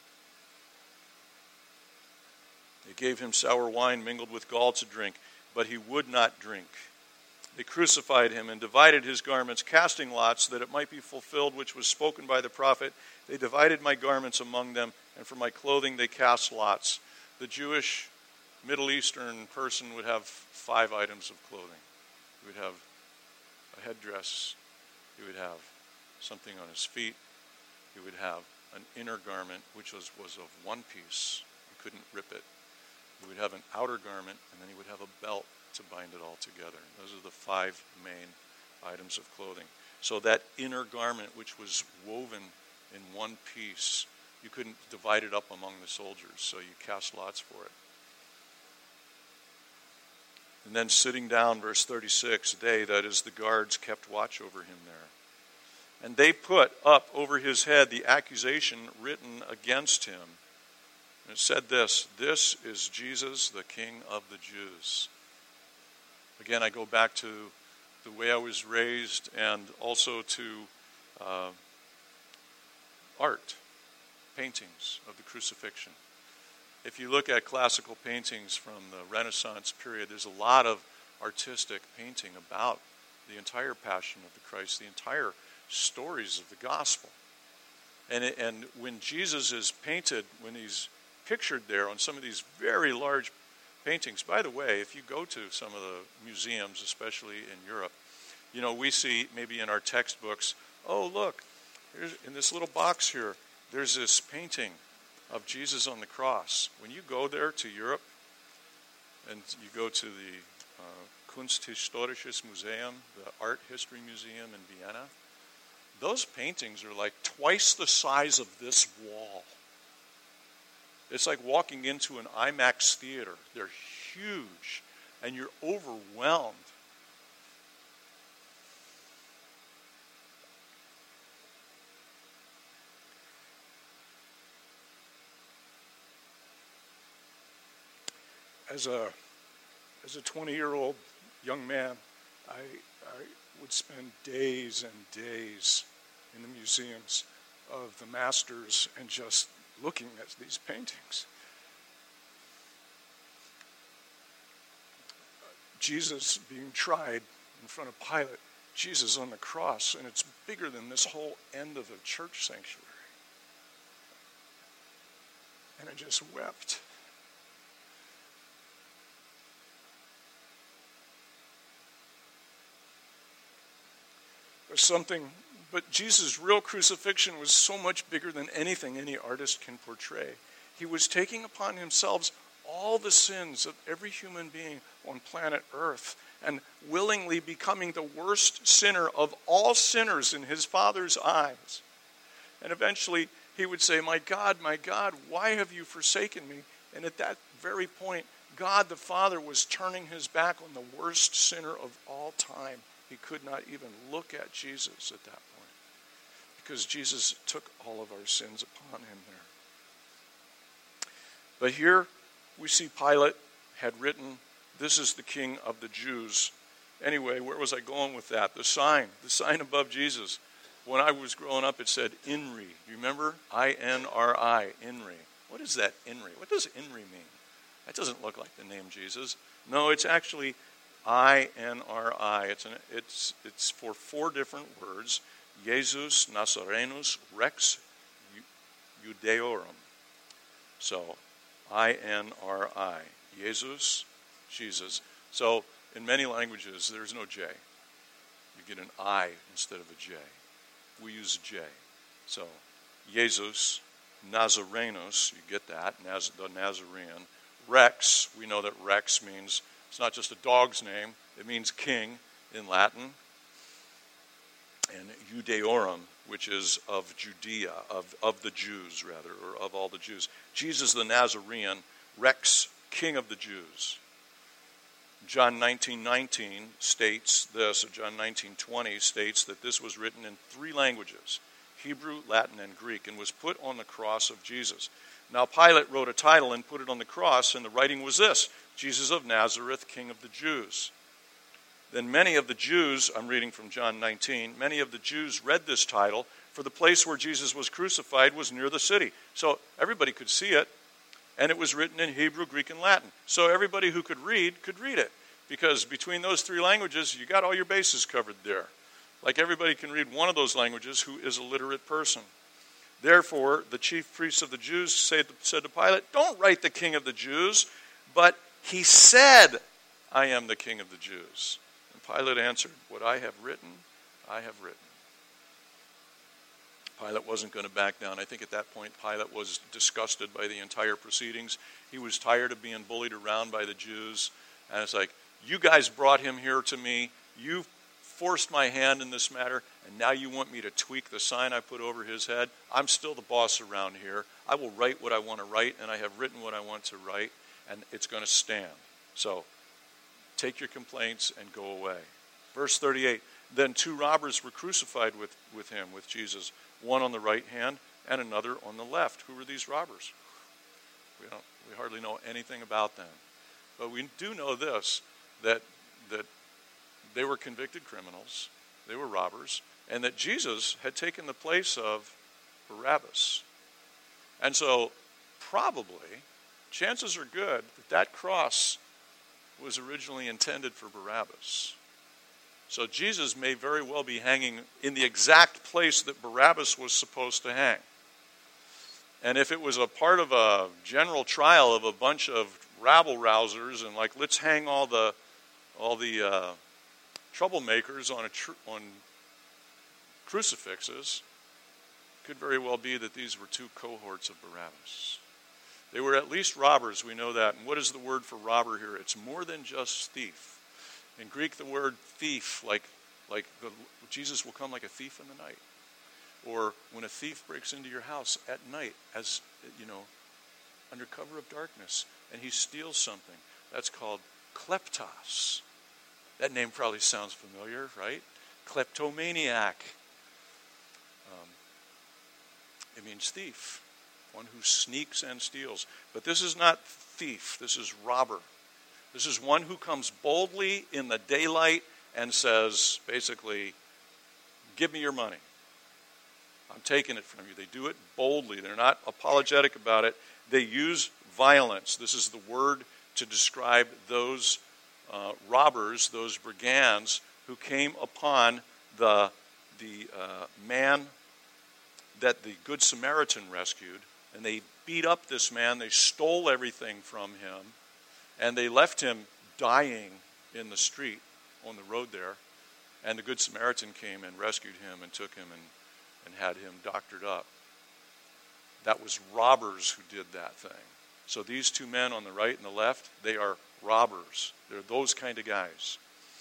They gave him sour wine mingled with gall to drink, but he would not drink. They crucified him and divided his garments, casting lots, that it might be fulfilled which was spoken by the prophet. They divided my garments among them, and for my clothing they cast lots. The Jewish Middle Eastern person would have five items of clothing. He would have a headdress. He would have something on his feet. He would have an inner garment, which was, was of one piece. You couldn't rip it. He would have an outer garment, and then he would have a belt to bind it all together. Those are the five main items of clothing. So that inner garment, which was woven in one piece, you couldn't divide it up among the soldiers, so you cast lots for it. And then sitting down, verse thirty-six, they, that is the guards, kept watch over him there. And they put up over his head the accusation written against him. And it said this, this is Jesus, the King of the Jews. Again, I go back to the way I was raised and also to uh, art. paintings of the crucifixion. If you look at classical paintings from the Renaissance period, there's a lot of artistic painting about the entire passion of the Christ, the entire stories of the gospel. And, it, and when Jesus is painted, when he's pictured there on some of these very large paintings, by the way, if you go to some of the museums, especially in Europe, you know, we see maybe in our textbooks, oh, look, here's, in this little box here, there's this painting of Jesus on the cross. When you go there to Europe, and you go to the uh, Kunsthistorisches Museum, the Art History Museum in Vienna, those paintings are like twice the size of this wall. It's like walking into an IMAX theater. They're huge, and you're overwhelmed. As a as a twenty-year-old young man, I, I would spend days and days in the museums of the masters and just looking at these paintings. Jesus being tried in front of Pilate, Jesus on the cross, and it's bigger than this whole end of the church sanctuary. And I just wept. There's something, but Jesus' real crucifixion was so much bigger than anything any artist can portray. He was taking upon himself all the sins of every human being on planet Earth and willingly becoming the worst sinner of all sinners in his Father's eyes. And eventually he would say, "My God, my God, why have you forsaken me?" And at that very point, God the Father was turning his back on the worst sinner of all time. He could not even look at Jesus at that point because Jesus took all of our sins upon him there. But here we see Pilate had written, "This is the King of the Jews." Anyway, where was I going with that? The sign, the sign above Jesus. When I was growing up, it said INRI. Do you remember? I N R I, INRI. What is that INRI? What does INRI mean? That doesn't look like the name Jesus. No, it's actually I N R I. It's, an, it's, it's for four different words. Jesus Nazarenus Rex Judeorum. So, I N R I. Jesus, Jesus. So, in many languages, there's no J. You get an I instead of a J. We use J. So, Jesus Nazarenus, you get that, Naz, the Nazarene. Rex, we know that Rex means, it's not just a dog's name, it means king in Latin. And Judeorum, which is of Judea, of, of the Jews rather, or of all the Jews. Jesus the Nazarene, Rex, king of the Jews. John nineteen nineteen states this, or John nineteen twenty states that this was written in three languages, Hebrew, Latin, and Greek, and was put on the cross of Jesus. Now Pilate wrote a title and put it on the cross, and the writing was this, Jesus of Nazareth, King of the Jews. Then many of the Jews, I'm reading from John nineteen, many of the Jews read this title, for the place where Jesus was crucified was near the city. So everybody could see it, and it was written in Hebrew, Greek, and Latin. So everybody who could read could read it, because between those three languages, you got all your bases covered there. Like everybody can read one of those languages who is a literate person. Therefore, the chief priests of the Jews said, said to Pilate, "Don't write the King of the Jews, but he said, 'I am the King of the Jews.'" And Pilate answered, "What I have written, I have written." Pilate wasn't going to back down. I think at that point, Pilate was disgusted by the entire proceedings. He was tired of being bullied around by the Jews. And it's like, you guys brought him here to me. You forced my hand in this matter, and now you want me to tweak the sign I put over his head? I'm still the boss around here. I will write what I want to write, and I have written what I want to write, and it's going to stand. So take your complaints and go away. Verse thirty-eight, then two robbers were crucified with, with him, with Jesus, one on the right hand and another on the left. Who were these robbers? We don't. We hardly know anything about them. But we do know this, that that they were convicted criminals, they were robbers, and that Jesus had taken the place of Barabbas. And so probably, chances are good that that cross was originally intended for Barabbas. So Jesus may very well be hanging in the exact place that Barabbas was supposed to hang. And if it was a part of a general trial of a bunch of rabble-rousers and like, let's hang all the all the uh, troublemakers on a tr- on crucifixes, could very well be that these were two cohorts of Barabbas. They were at least robbers, we know that. And what is the word for robber here? It's more than just thief. In Greek, the word thief, like like the, Jesus will come like a thief in the night. Or when a thief breaks into your house at night, as, you know, under cover of darkness, and he steals something. That's called kleptos. That name probably sounds familiar, right? Kleptomaniac. Um, it means thief, one who sneaks and steals. But this is not thief, this is robber. This is one who comes boldly in the daylight and says, basically, give me your money. I'm taking it from you. They do it boldly. They're not apologetic about it. They use violence. This is the word to describe those uh, robbers, those brigands who came upon the, the uh, man that the Good Samaritan rescued, and they beat up this man. They stole everything from him, and they left him dying in the street on the road there. And the Good Samaritan came and rescued him and took him and and had him doctored up. That was robbers who did that thing. So these two men on the right and the left, they are robbers. They're those kind of guys.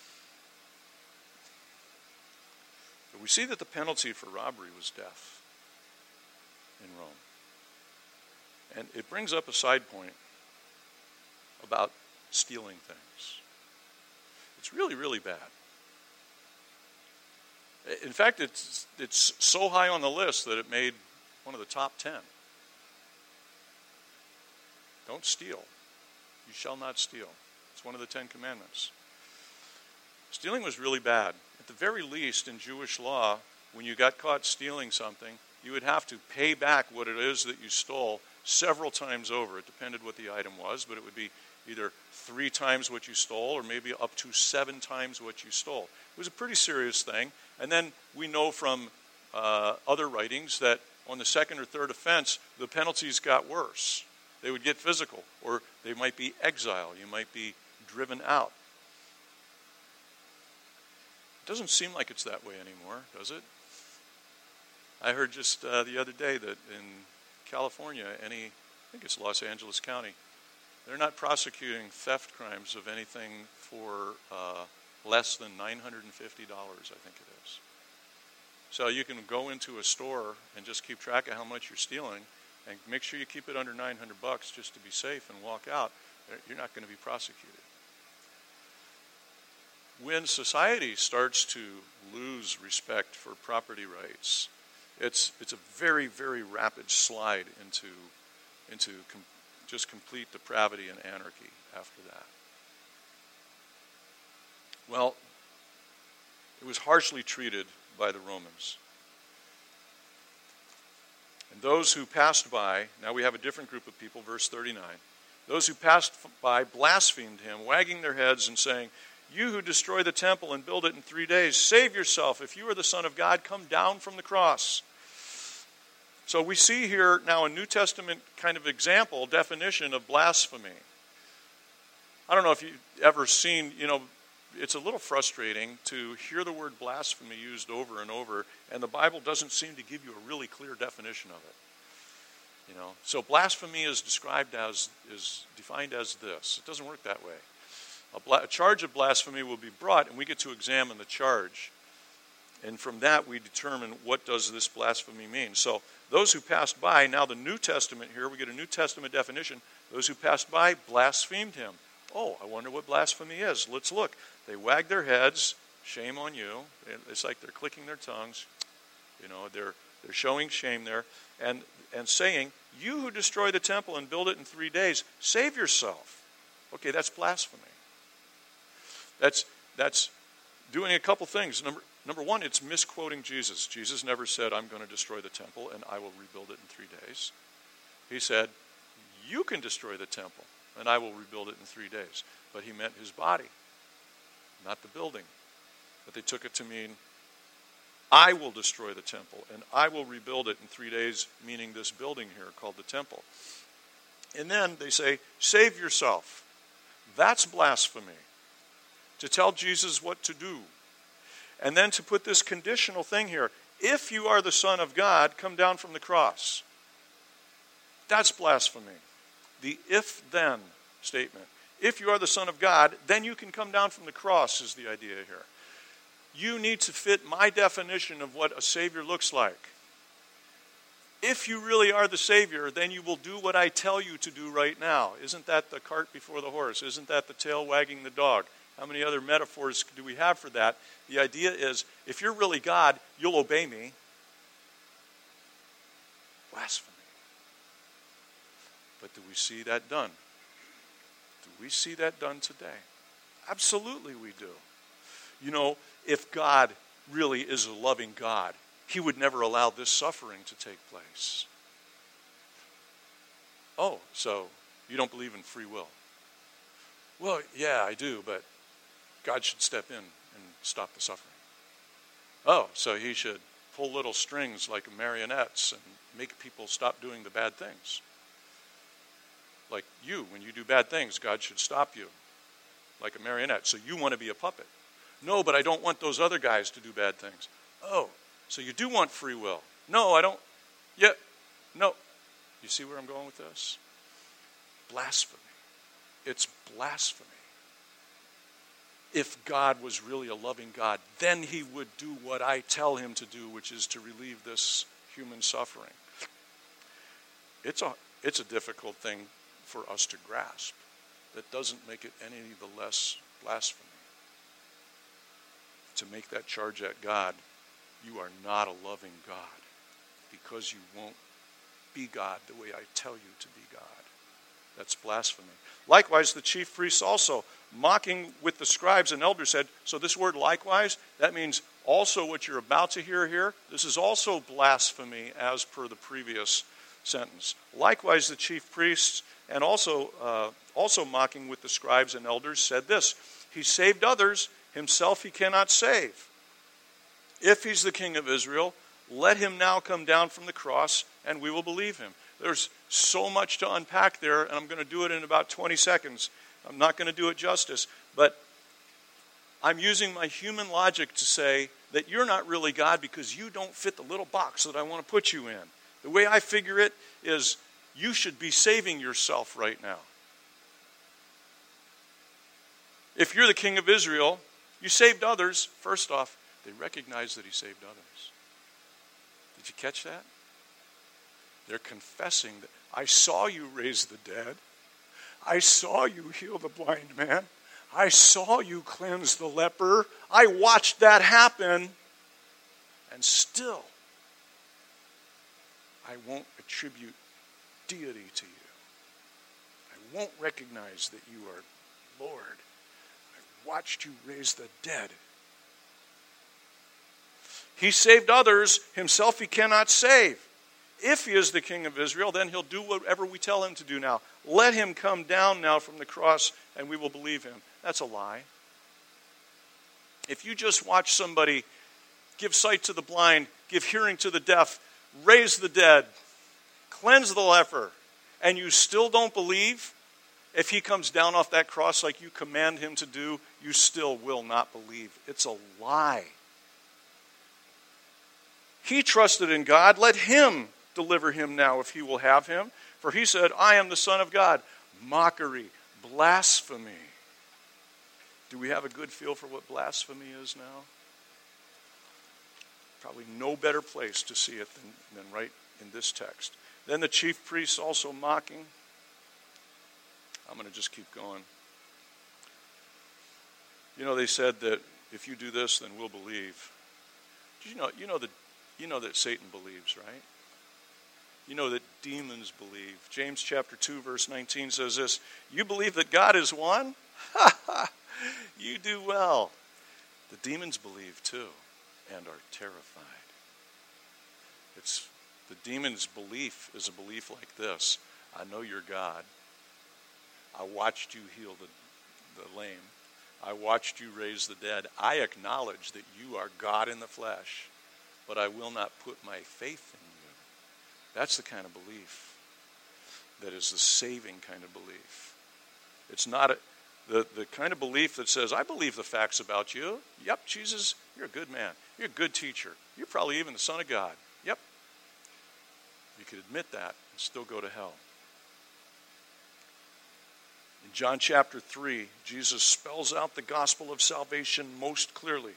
But we see that the penalty for robbery was death in Rome. And it brings up a side point about stealing things. It's really, really bad. In fact, it's it's so high on the list that it made one of the top ten. Don't steal. You shall not steal. It's one of the Ten Commandments. Stealing was really bad. At the very least, in Jewish law, when you got caught stealing something, you would have to pay back what it is that you stole several times over. It depended what the item was, but it would be either three times what you stole or maybe up to seven times what you stole. It was a pretty serious thing. And then we know from uh, other writings that on the second or third offense, the penalties got worse. They would get physical, or they might be exiled. You might be driven out. It doesn't seem like it's that way anymore, does it? I heard just uh, the other day that in California, any, I think it's Los Angeles County, they're not prosecuting theft crimes of anything for uh, less than nine hundred fifty dollars, I think it is. So you can go into a store and just keep track of how much you're stealing and make sure you keep it under nine hundred bucks just to be safe and walk out. You're not going to be prosecuted. When society starts to lose respect for property rights, it's it's a very, very rapid slide into into com- just complete depravity and anarchy after that. Well, it was harshly treated by the Romans. And those who passed by, now we have a different group of people, verse thirty-nine. Those who passed by blasphemed him, wagging their heads and saying, "You who destroy the temple and build it in three days, save yourself. If you are the Son of God, come down from the cross." So we see here now a New Testament kind of example, definition of blasphemy. I don't know if you've ever seen, you know, it's a little frustrating to hear the word blasphemy used over and over, and the Bible doesn't seem to give you a really clear definition of it. You know, so blasphemy is described as, is defined as this. It doesn't work that way. A, bla- a charge of blasphemy will be brought, and we get to examine the charge. And from that, we determine what does this blasphemy mean. So those who passed by, now the New Testament here, we get a New Testament definition. Those who passed by blasphemed him. Oh, I wonder what blasphemy is. Let's look. They wag their heads. Shame on you. It's like they're clicking their tongues. You know, they're they're showing shame there. And and saying, "You who destroy the temple and build it in three days, save yourself." Okay, that's blasphemy. That's that's doing a couple things. Number number one, it's misquoting Jesus. Jesus never said, "I'm going to destroy the temple and I will rebuild it in three days." He said, you can destroy the temple, and I will rebuild it in three days. But he meant his body, not the building. But they took it to mean, I will destroy the temple, and I will rebuild it in three days, meaning this building here called the temple. And then they say, save yourself. That's blasphemy. To tell Jesus what to do. And then to put this conditional thing here, if you are the Son of God, come down from the cross. That's blasphemy. The if-then statement. If you are the Son of God, then you can come down from the cross is the idea here. You need to fit my definition of what a Savior looks like. If you really are the Savior, then you will do what I tell you to do right now. Isn't that the cart before the horse? Isn't that the tail wagging the dog? How many other metaphors do we have for that? The idea is, if you're really God, you'll obey me. Blasphemy. But do we see that done? Do we see that done today? Absolutely we do. You know, if God really is a loving God, he would never allow this suffering to take place. Oh, so you don't believe in free will? Well, yeah, I do, but God should step in and stop the suffering. Oh, so he should pull little strings like marionettes and make people stop doing the bad things. Like you, when you do bad things, God should stop you like a marionette. So you want to be a puppet. No, but I don't want those other guys to do bad things. Oh, so you do want free will. No, I don't. Yeah, no. You see where I'm going with this? Blasphemy. It's blasphemy. If God was really a loving God, then he would do what I tell him to do, which is to relieve this human suffering. It's a, it's a difficult thing for us to grasp. That doesn't make it any the less blasphemy. To make that charge at God, you are not a loving God because you won't be God the way I tell you to be God. That's blasphemy. Likewise, the chief priests also, mocking with the scribes and elders, said, so this word likewise, that means also what you're about to hear here. This is also blasphemy as per the previous sentence. Likewise, the chief priests and also, uh, also mocking with the scribes and elders said this, he saved others, himself he cannot save. If he's the king of Israel, let him now come down from the cross and we will believe him. There's so much to unpack there, and I'm going to do it in about twenty seconds. I'm not going to do it justice, but I'm using my human logic to say that you're not really God because you don't fit the little box that I want to put you in. The way I figure it is you should be saving yourself right now. If you're the king of Israel, you saved others. First off, they recognize that he saved others. Did you catch that? They're confessing that I saw you raise the dead. I saw you heal the blind man. I saw you cleanse the leper. I watched that happen. And still, I won't attribute deity to you. I won't recognize that you are Lord. I watched you raise the dead. He saved others, himself he cannot save. If he is the king of Israel, then he'll do whatever we tell him to do now. Let him come down now from the cross and we will believe him. That's a lie. If you just watch somebody give sight to the blind, give hearing to the deaf, raise the dead, cleanse the leper, and you still don't believe, if he comes down off that cross like you command him to do, you still will not believe. It's a lie. He trusted in God. Let him deliver him now if he will have him. For he said, I am the Son of God. Mockery, blasphemy. Do we have a good feel for what blasphemy is now? Probably no better place to see it than, than right in this text. Then the chief priests also mocking. I'm going to just keep going. You know, they said that if you do this, then we'll believe. Did you know, you know that You know that Satan believes, right? You know that demons believe. James chapter two, verse nineteen says this, you believe that God is one? You do well. The demons believe too and are terrified. It's The demon's belief is a belief like this. I know you're God. I watched you heal the, the lame. I watched you raise the dead. I acknowledge that you are God in the flesh, but I will not put my faith in you. That's the kind of belief that is the saving kind of belief. It's not a, the, the kind of belief that says, I believe the facts about you. Yep, Jesus, you're a good man. You're a good teacher. You're probably even the Son of God. Yep. You could admit that and still go to hell. In John chapter three, Jesus spells out the gospel of salvation most clearly.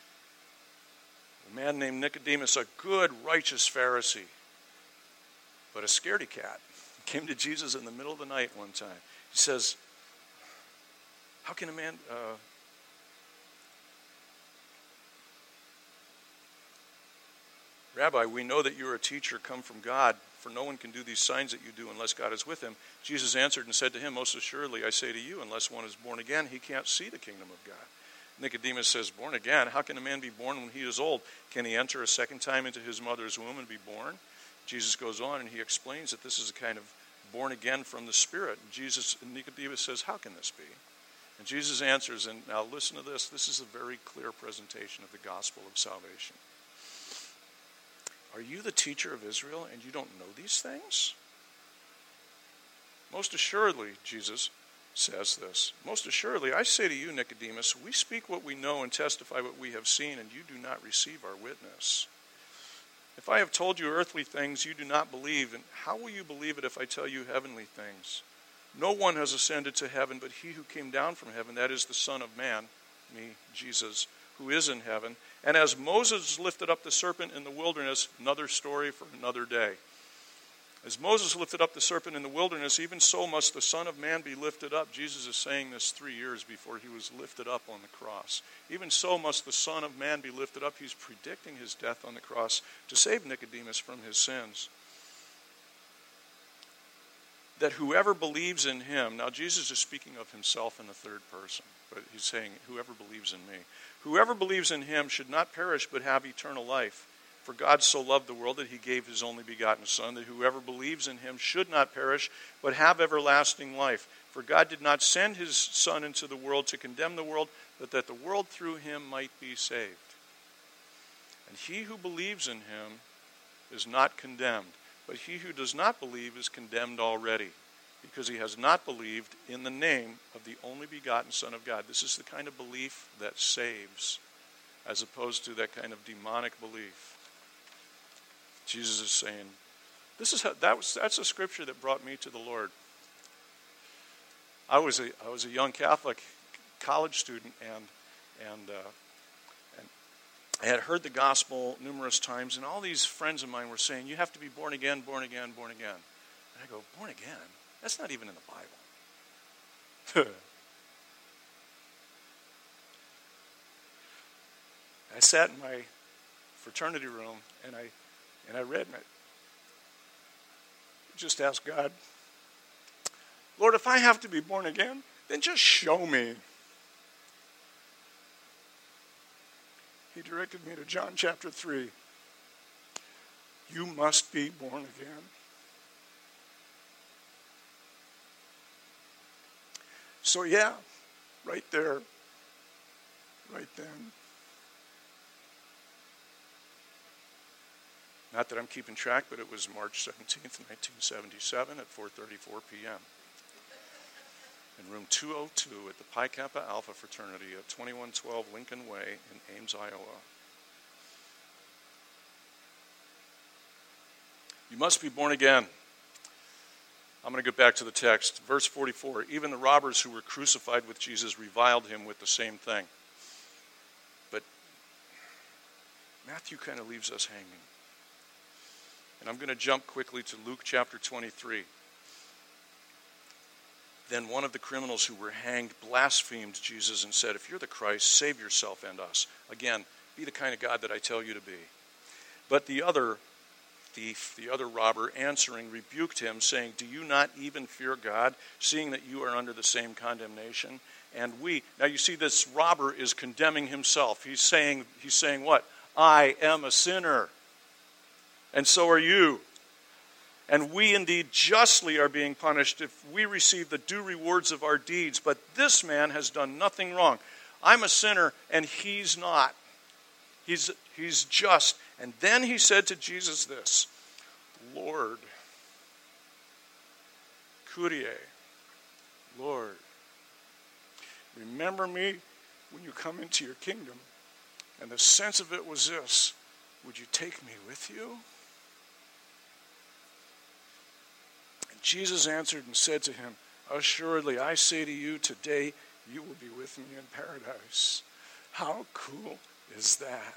A man named Nicodemus, a good, righteous Pharisee, but a scaredy cat, came to Jesus in the middle of the night one time. He says, how can a man... Uh, Rabbi, we know that you are a teacher come from God, for no one can do these signs that you do unless God is with him. Jesus answered and said to him, most assuredly I say to you, unless one is born again, he can't see the kingdom of God. Nicodemus says, born again? How can a man be born when he is old? Can he enter a second time into his mother's womb and be born? Jesus goes on and he explains that this is a kind of born again from the Spirit. And Jesus, and Nicodemus says, how can this be? And Jesus answers, and now listen to this. This is a very clear presentation of the gospel of salvation. Are you the teacher of Israel and you don't know these things? Most assuredly, Jesus says this. Most assuredly, I say to you, Nicodemus, we speak what we know and testify what we have seen, and you do not receive our witness. If I have told you earthly things you do not believe, and how will you believe it if I tell you heavenly things? No one has ascended to heaven but he who came down from heaven, that is the Son of Man, me, Jesus, who is in heaven. And as Moses lifted up the serpent in the wilderness, another story for another day. As Moses lifted up the serpent in the wilderness, even so must the Son of Man be lifted up. Jesus is saying this three years before he was lifted up on the cross. Even so must the Son of Man be lifted up. He's predicting his death on the cross to save Nicodemus from his sins. That whoever believes in him, now Jesus is speaking of himself in the third person, but he's saying whoever believes in me. Whoever believes in him should not perish but have eternal life. For God so loved the world that he gave his only begotten Son, that whoever believes in him should not perish, but have everlasting life. For God did not send his Son into the world to condemn the world, but that the world through him might be saved. And he who believes in him is not condemned, but he who does not believe is condemned already, because he has not believed in the name of the only begotten Son of God. This is the kind of belief that saves, as opposed to that kind of demonic belief. Jesus is saying, this is how, that was, that's a scripture that brought me to the Lord. I was a I was a young Catholic college student, and and uh, and I had heard the gospel numerous times, and all these friends of mine were saying, "You have to be born again, born again, born again." And I go, "Born again? That's not even in the Bible." I sat in my fraternity room, and I. And I read, and I just asked God, Lord, if I have to be born again, then just show me. He directed me to John chapter three. You must be born again. So yeah, right there, right then. Not that I'm keeping track, but it was March seventeenth, nineteen seventy-seven at four thirty-four p.m. in room two oh two at the Pi Kappa Alpha Fraternity at twenty-one twelve Lincoln Way in Ames, Iowa. You must be born again. I'm going to go back to the text. Verse forty-four, even the robbers who were crucified with Jesus reviled him with the same thing. But Matthew kind of leaves us hanging. And I'm going to jump quickly to Luke chapter twenty-three. Then one of the criminals who were hanged blasphemed Jesus and said, if you're the Christ, save yourself and us. Again, be the kind of God that I tell you to be. But the other thief, the other robber, answering, rebuked him, saying, do you not even fear God, seeing that you are under the same condemnation? And we, now you see this robber is condemning himself. He's saying, he's saying what? I am a sinner. and so are you. And we indeed justly are being punished if we receive the due rewards of our deeds. But this man has done nothing wrong. I'm a sinner, and he's not. He's, he's just. And then he said to Jesus this, Lord, Kyrie, Lord, remember me when you come into your kingdom. And the sense of it was this, would you take me with you? And Jesus answered and said to him, assuredly, I say to you, today you will be with me in paradise. How cool is that?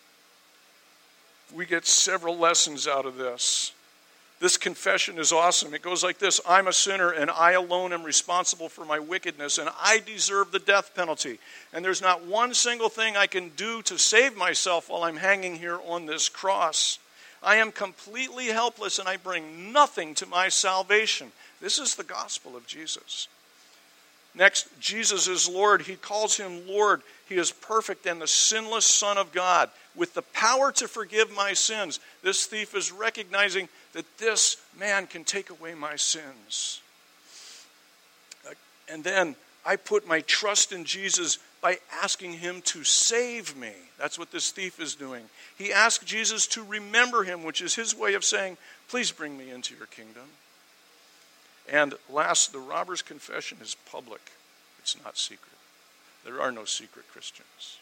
We get several lessons out of this. This confession is awesome. It goes like this. I'm a sinner, and I alone am responsible for my wickedness, and I deserve the death penalty. And there's not one single thing I can do to save myself while I'm hanging here on this cross. I am completely helpless, and I bring nothing to my salvation. This is the gospel of Jesus. Next, Jesus is Lord. He calls him Lord. He is perfect and the sinless Son of God with the power to forgive my sins. This thief is recognizing that this man can take away my sins. And then I put my trust in Jesus by asking him to save me. That's what this thief is doing. He asked Jesus to remember him, which is his way of saying, please bring me into your kingdom. And last, the robber's confession is public. It's not secret. There are no secret Christians.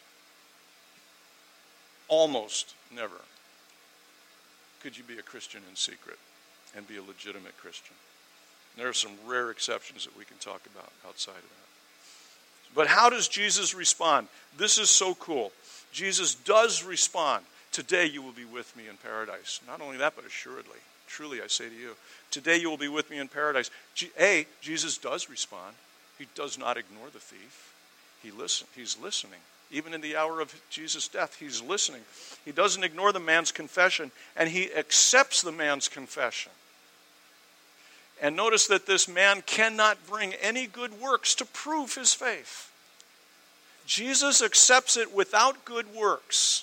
Almost never could you be a Christian in secret and be a legitimate Christian. There are some rare exceptions that we can talk about outside of that. But how does Jesus respond? This is so cool. Jesus does respond. Today you will be with me in paradise. Not only that, but assuredly. Truly, I say to you, today you will be with me in paradise. A, Jesus does respond. He does not ignore the thief. He listen, he's listening. Even in the hour of Jesus' death, he's listening. He doesn't ignore the man's confession, and he accepts the man's confession. And notice that this man cannot bring any good works to prove his faith. Jesus accepts it without good works.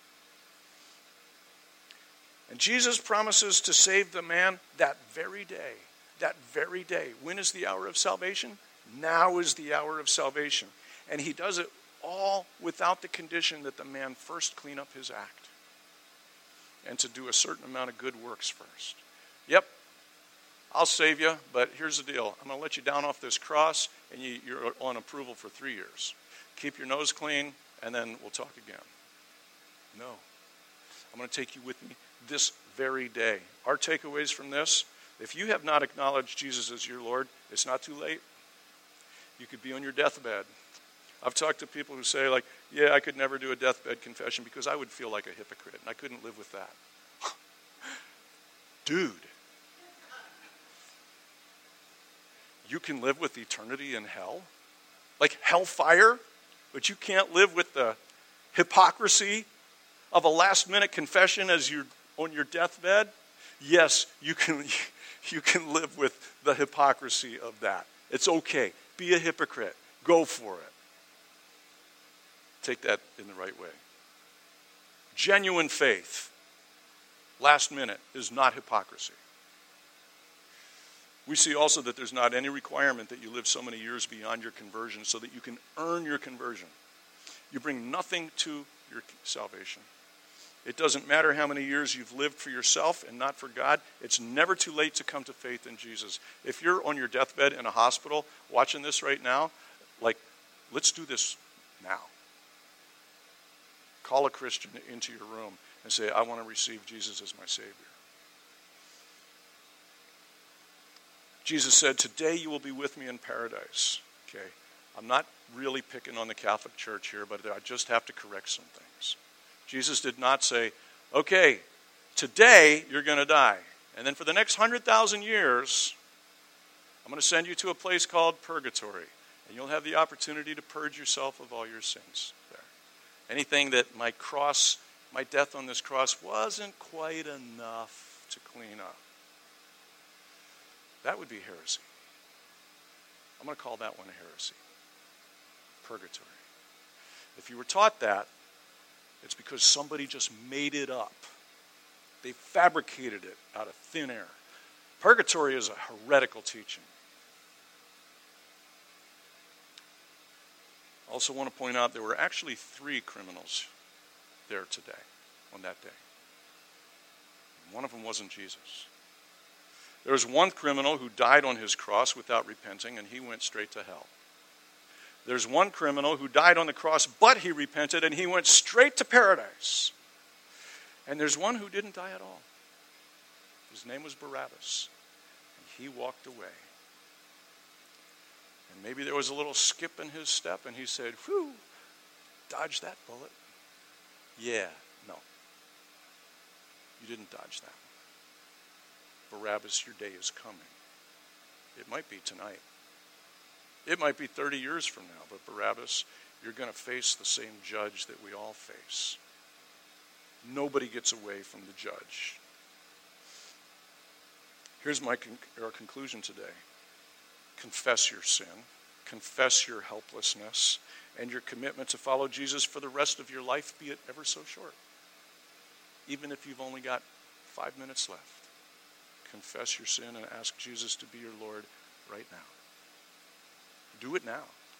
And Jesus promises to save the man that very day. That very day. When is the hour of salvation? Now is the hour of salvation. And he does it all without the condition that the man first clean up his act. And to do a certain amount of good works first. Yep, I'll save you, but here's the deal. I'm going to let you down off this cross, and you, you're on approval for three years. Keep your nose clean, and then we'll talk again. No. I'm going to take you with me this very day. Our takeaways from this, if you have not acknowledged Jesus as your Lord, it's not too late. You could be on your deathbed. I've talked to people who say, like, yeah, I could never do a deathbed confession because I would feel like a hypocrite, and I couldn't live with that. Dude, you can live with eternity in hell? Like hellfire? But you can't live with the hypocrisy of a last-minute confession as you're on your deathbed? Yes, you can, you can live with the hypocrisy of that. It's okay. Be a hypocrite. Go for it. Take that in the right way. Genuine faith, last minute, is not hypocrisy. We see also that there's not any requirement that you live so many years beyond your conversion so that you can earn your conversion. You bring nothing to your salvation. It doesn't matter how many years you've lived for yourself and not for God. It's never too late to come to faith in Jesus. If you're on your deathbed in a hospital watching this right now, like, let's do this now. Call a Christian into your room and say, I want to receive Jesus as my Savior. Jesus said, today you will be with me in paradise. Okay, I'm not really picking on the Catholic Church here, but I just have to correct some things. Jesus did not say, okay, today you're going to die. And then for the next one hundred thousand years, I'm going to send you to a place called purgatory. And you'll have the opportunity to purge yourself of all your sins there. Anything that my cross, my death on this cross wasn't quite enough to clean up. That would be heresy. I'm going to call that one a heresy. Purgatory. If you were taught that, it's because somebody just made it up. They fabricated it out of thin air. Purgatory is a heretical teaching. I also want to point out there were actually three criminals there today, on that day. One of them wasn't Jesus. There was one criminal who died on his cross without repenting, and he went straight to hell. There's one criminal who died on the cross, but he repented, and he went straight to paradise. And there's one who didn't die at all. His name was Barabbas, and he walked away. And maybe there was a little skip in his step, and he said, whew, dodge that bullet. Yeah, no. You didn't dodge that one. Barabbas, your day is coming. It might be tonight. It might be thirty years from now, but Barabbas, you're going to face the same judge that we all face. Nobody gets away from the judge. Here's my con- our conclusion today. Confess your sin, confess your helplessness, and your commitment to follow Jesus for the rest of your life, be it ever so short. Even if you've only got five minutes left. Confess your sin and ask Jesus to be your Lord right now. Do it now.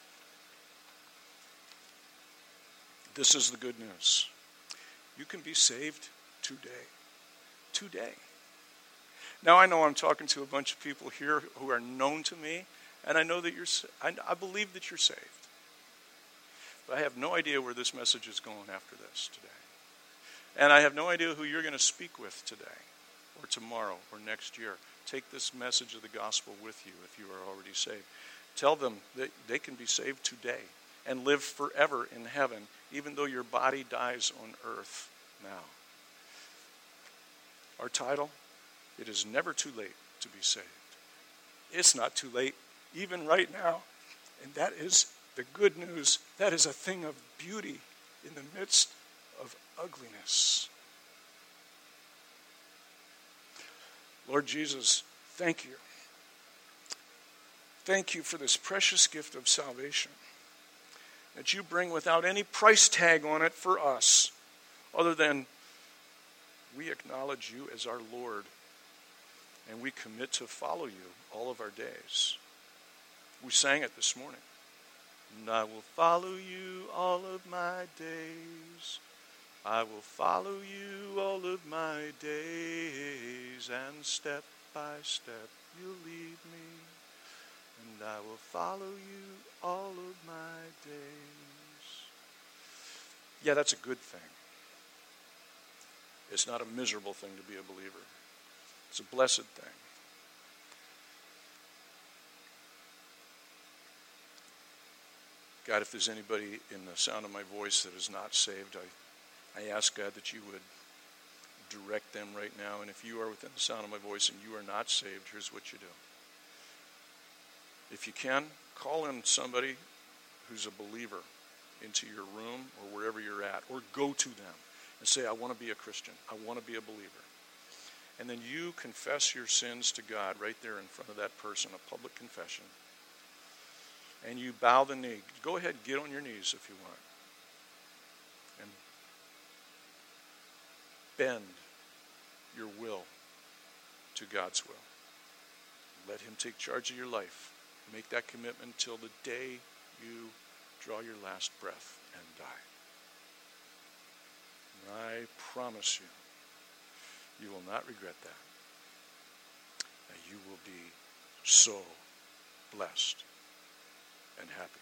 This is the good news. You can be saved today. Today. Now, I know I'm talking to a bunch of people here who are known to me, and I know that you're, I, I believe that you're saved. But I have no idea where this message is going after this today. And I have no idea who you're going to speak with today, or tomorrow, or next year. Take this message of the gospel with you if you are already saved. Tell them that they can be saved today and live forever in heaven, even though your body dies on earth now. Our title, it is never too late to be saved. It's not too late, even right now. And that is the good news. That is a thing of beauty in the midst of ugliness. Lord Jesus, thank you. Thank you for this precious gift of salvation that you bring without any price tag on it for us, other than we acknowledge you as our Lord and we commit to follow you all of our days. We sang it this morning. And I will follow you all of my days. I will follow you all of my days, and step by step you'll lead me, and I will follow you all of my days. Yeah, that's a good thing. It's not a miserable thing to be a believer. It's a blessed thing. God, if there's anybody in the sound of my voice that is not saved, I I ask, God, that you would direct them right now. And if you are within the sound of my voice and you are not saved, here's what you do. If you can, call in somebody who's a believer into your room or wherever you're at, or go to them and say, I want to be a Christian. I want to be a believer. And then you confess your sins to God right there in front of that person, a public confession. And you bow the knee. Go ahead, get on your knees if you want. And bend your will to God's will. Let him take charge of your life. Make that commitment until the day you draw your last breath and die. And I promise you, you will not regret that. And you will be so blessed and happy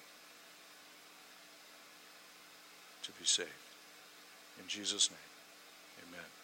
to be saved. In Jesus' name. Amen.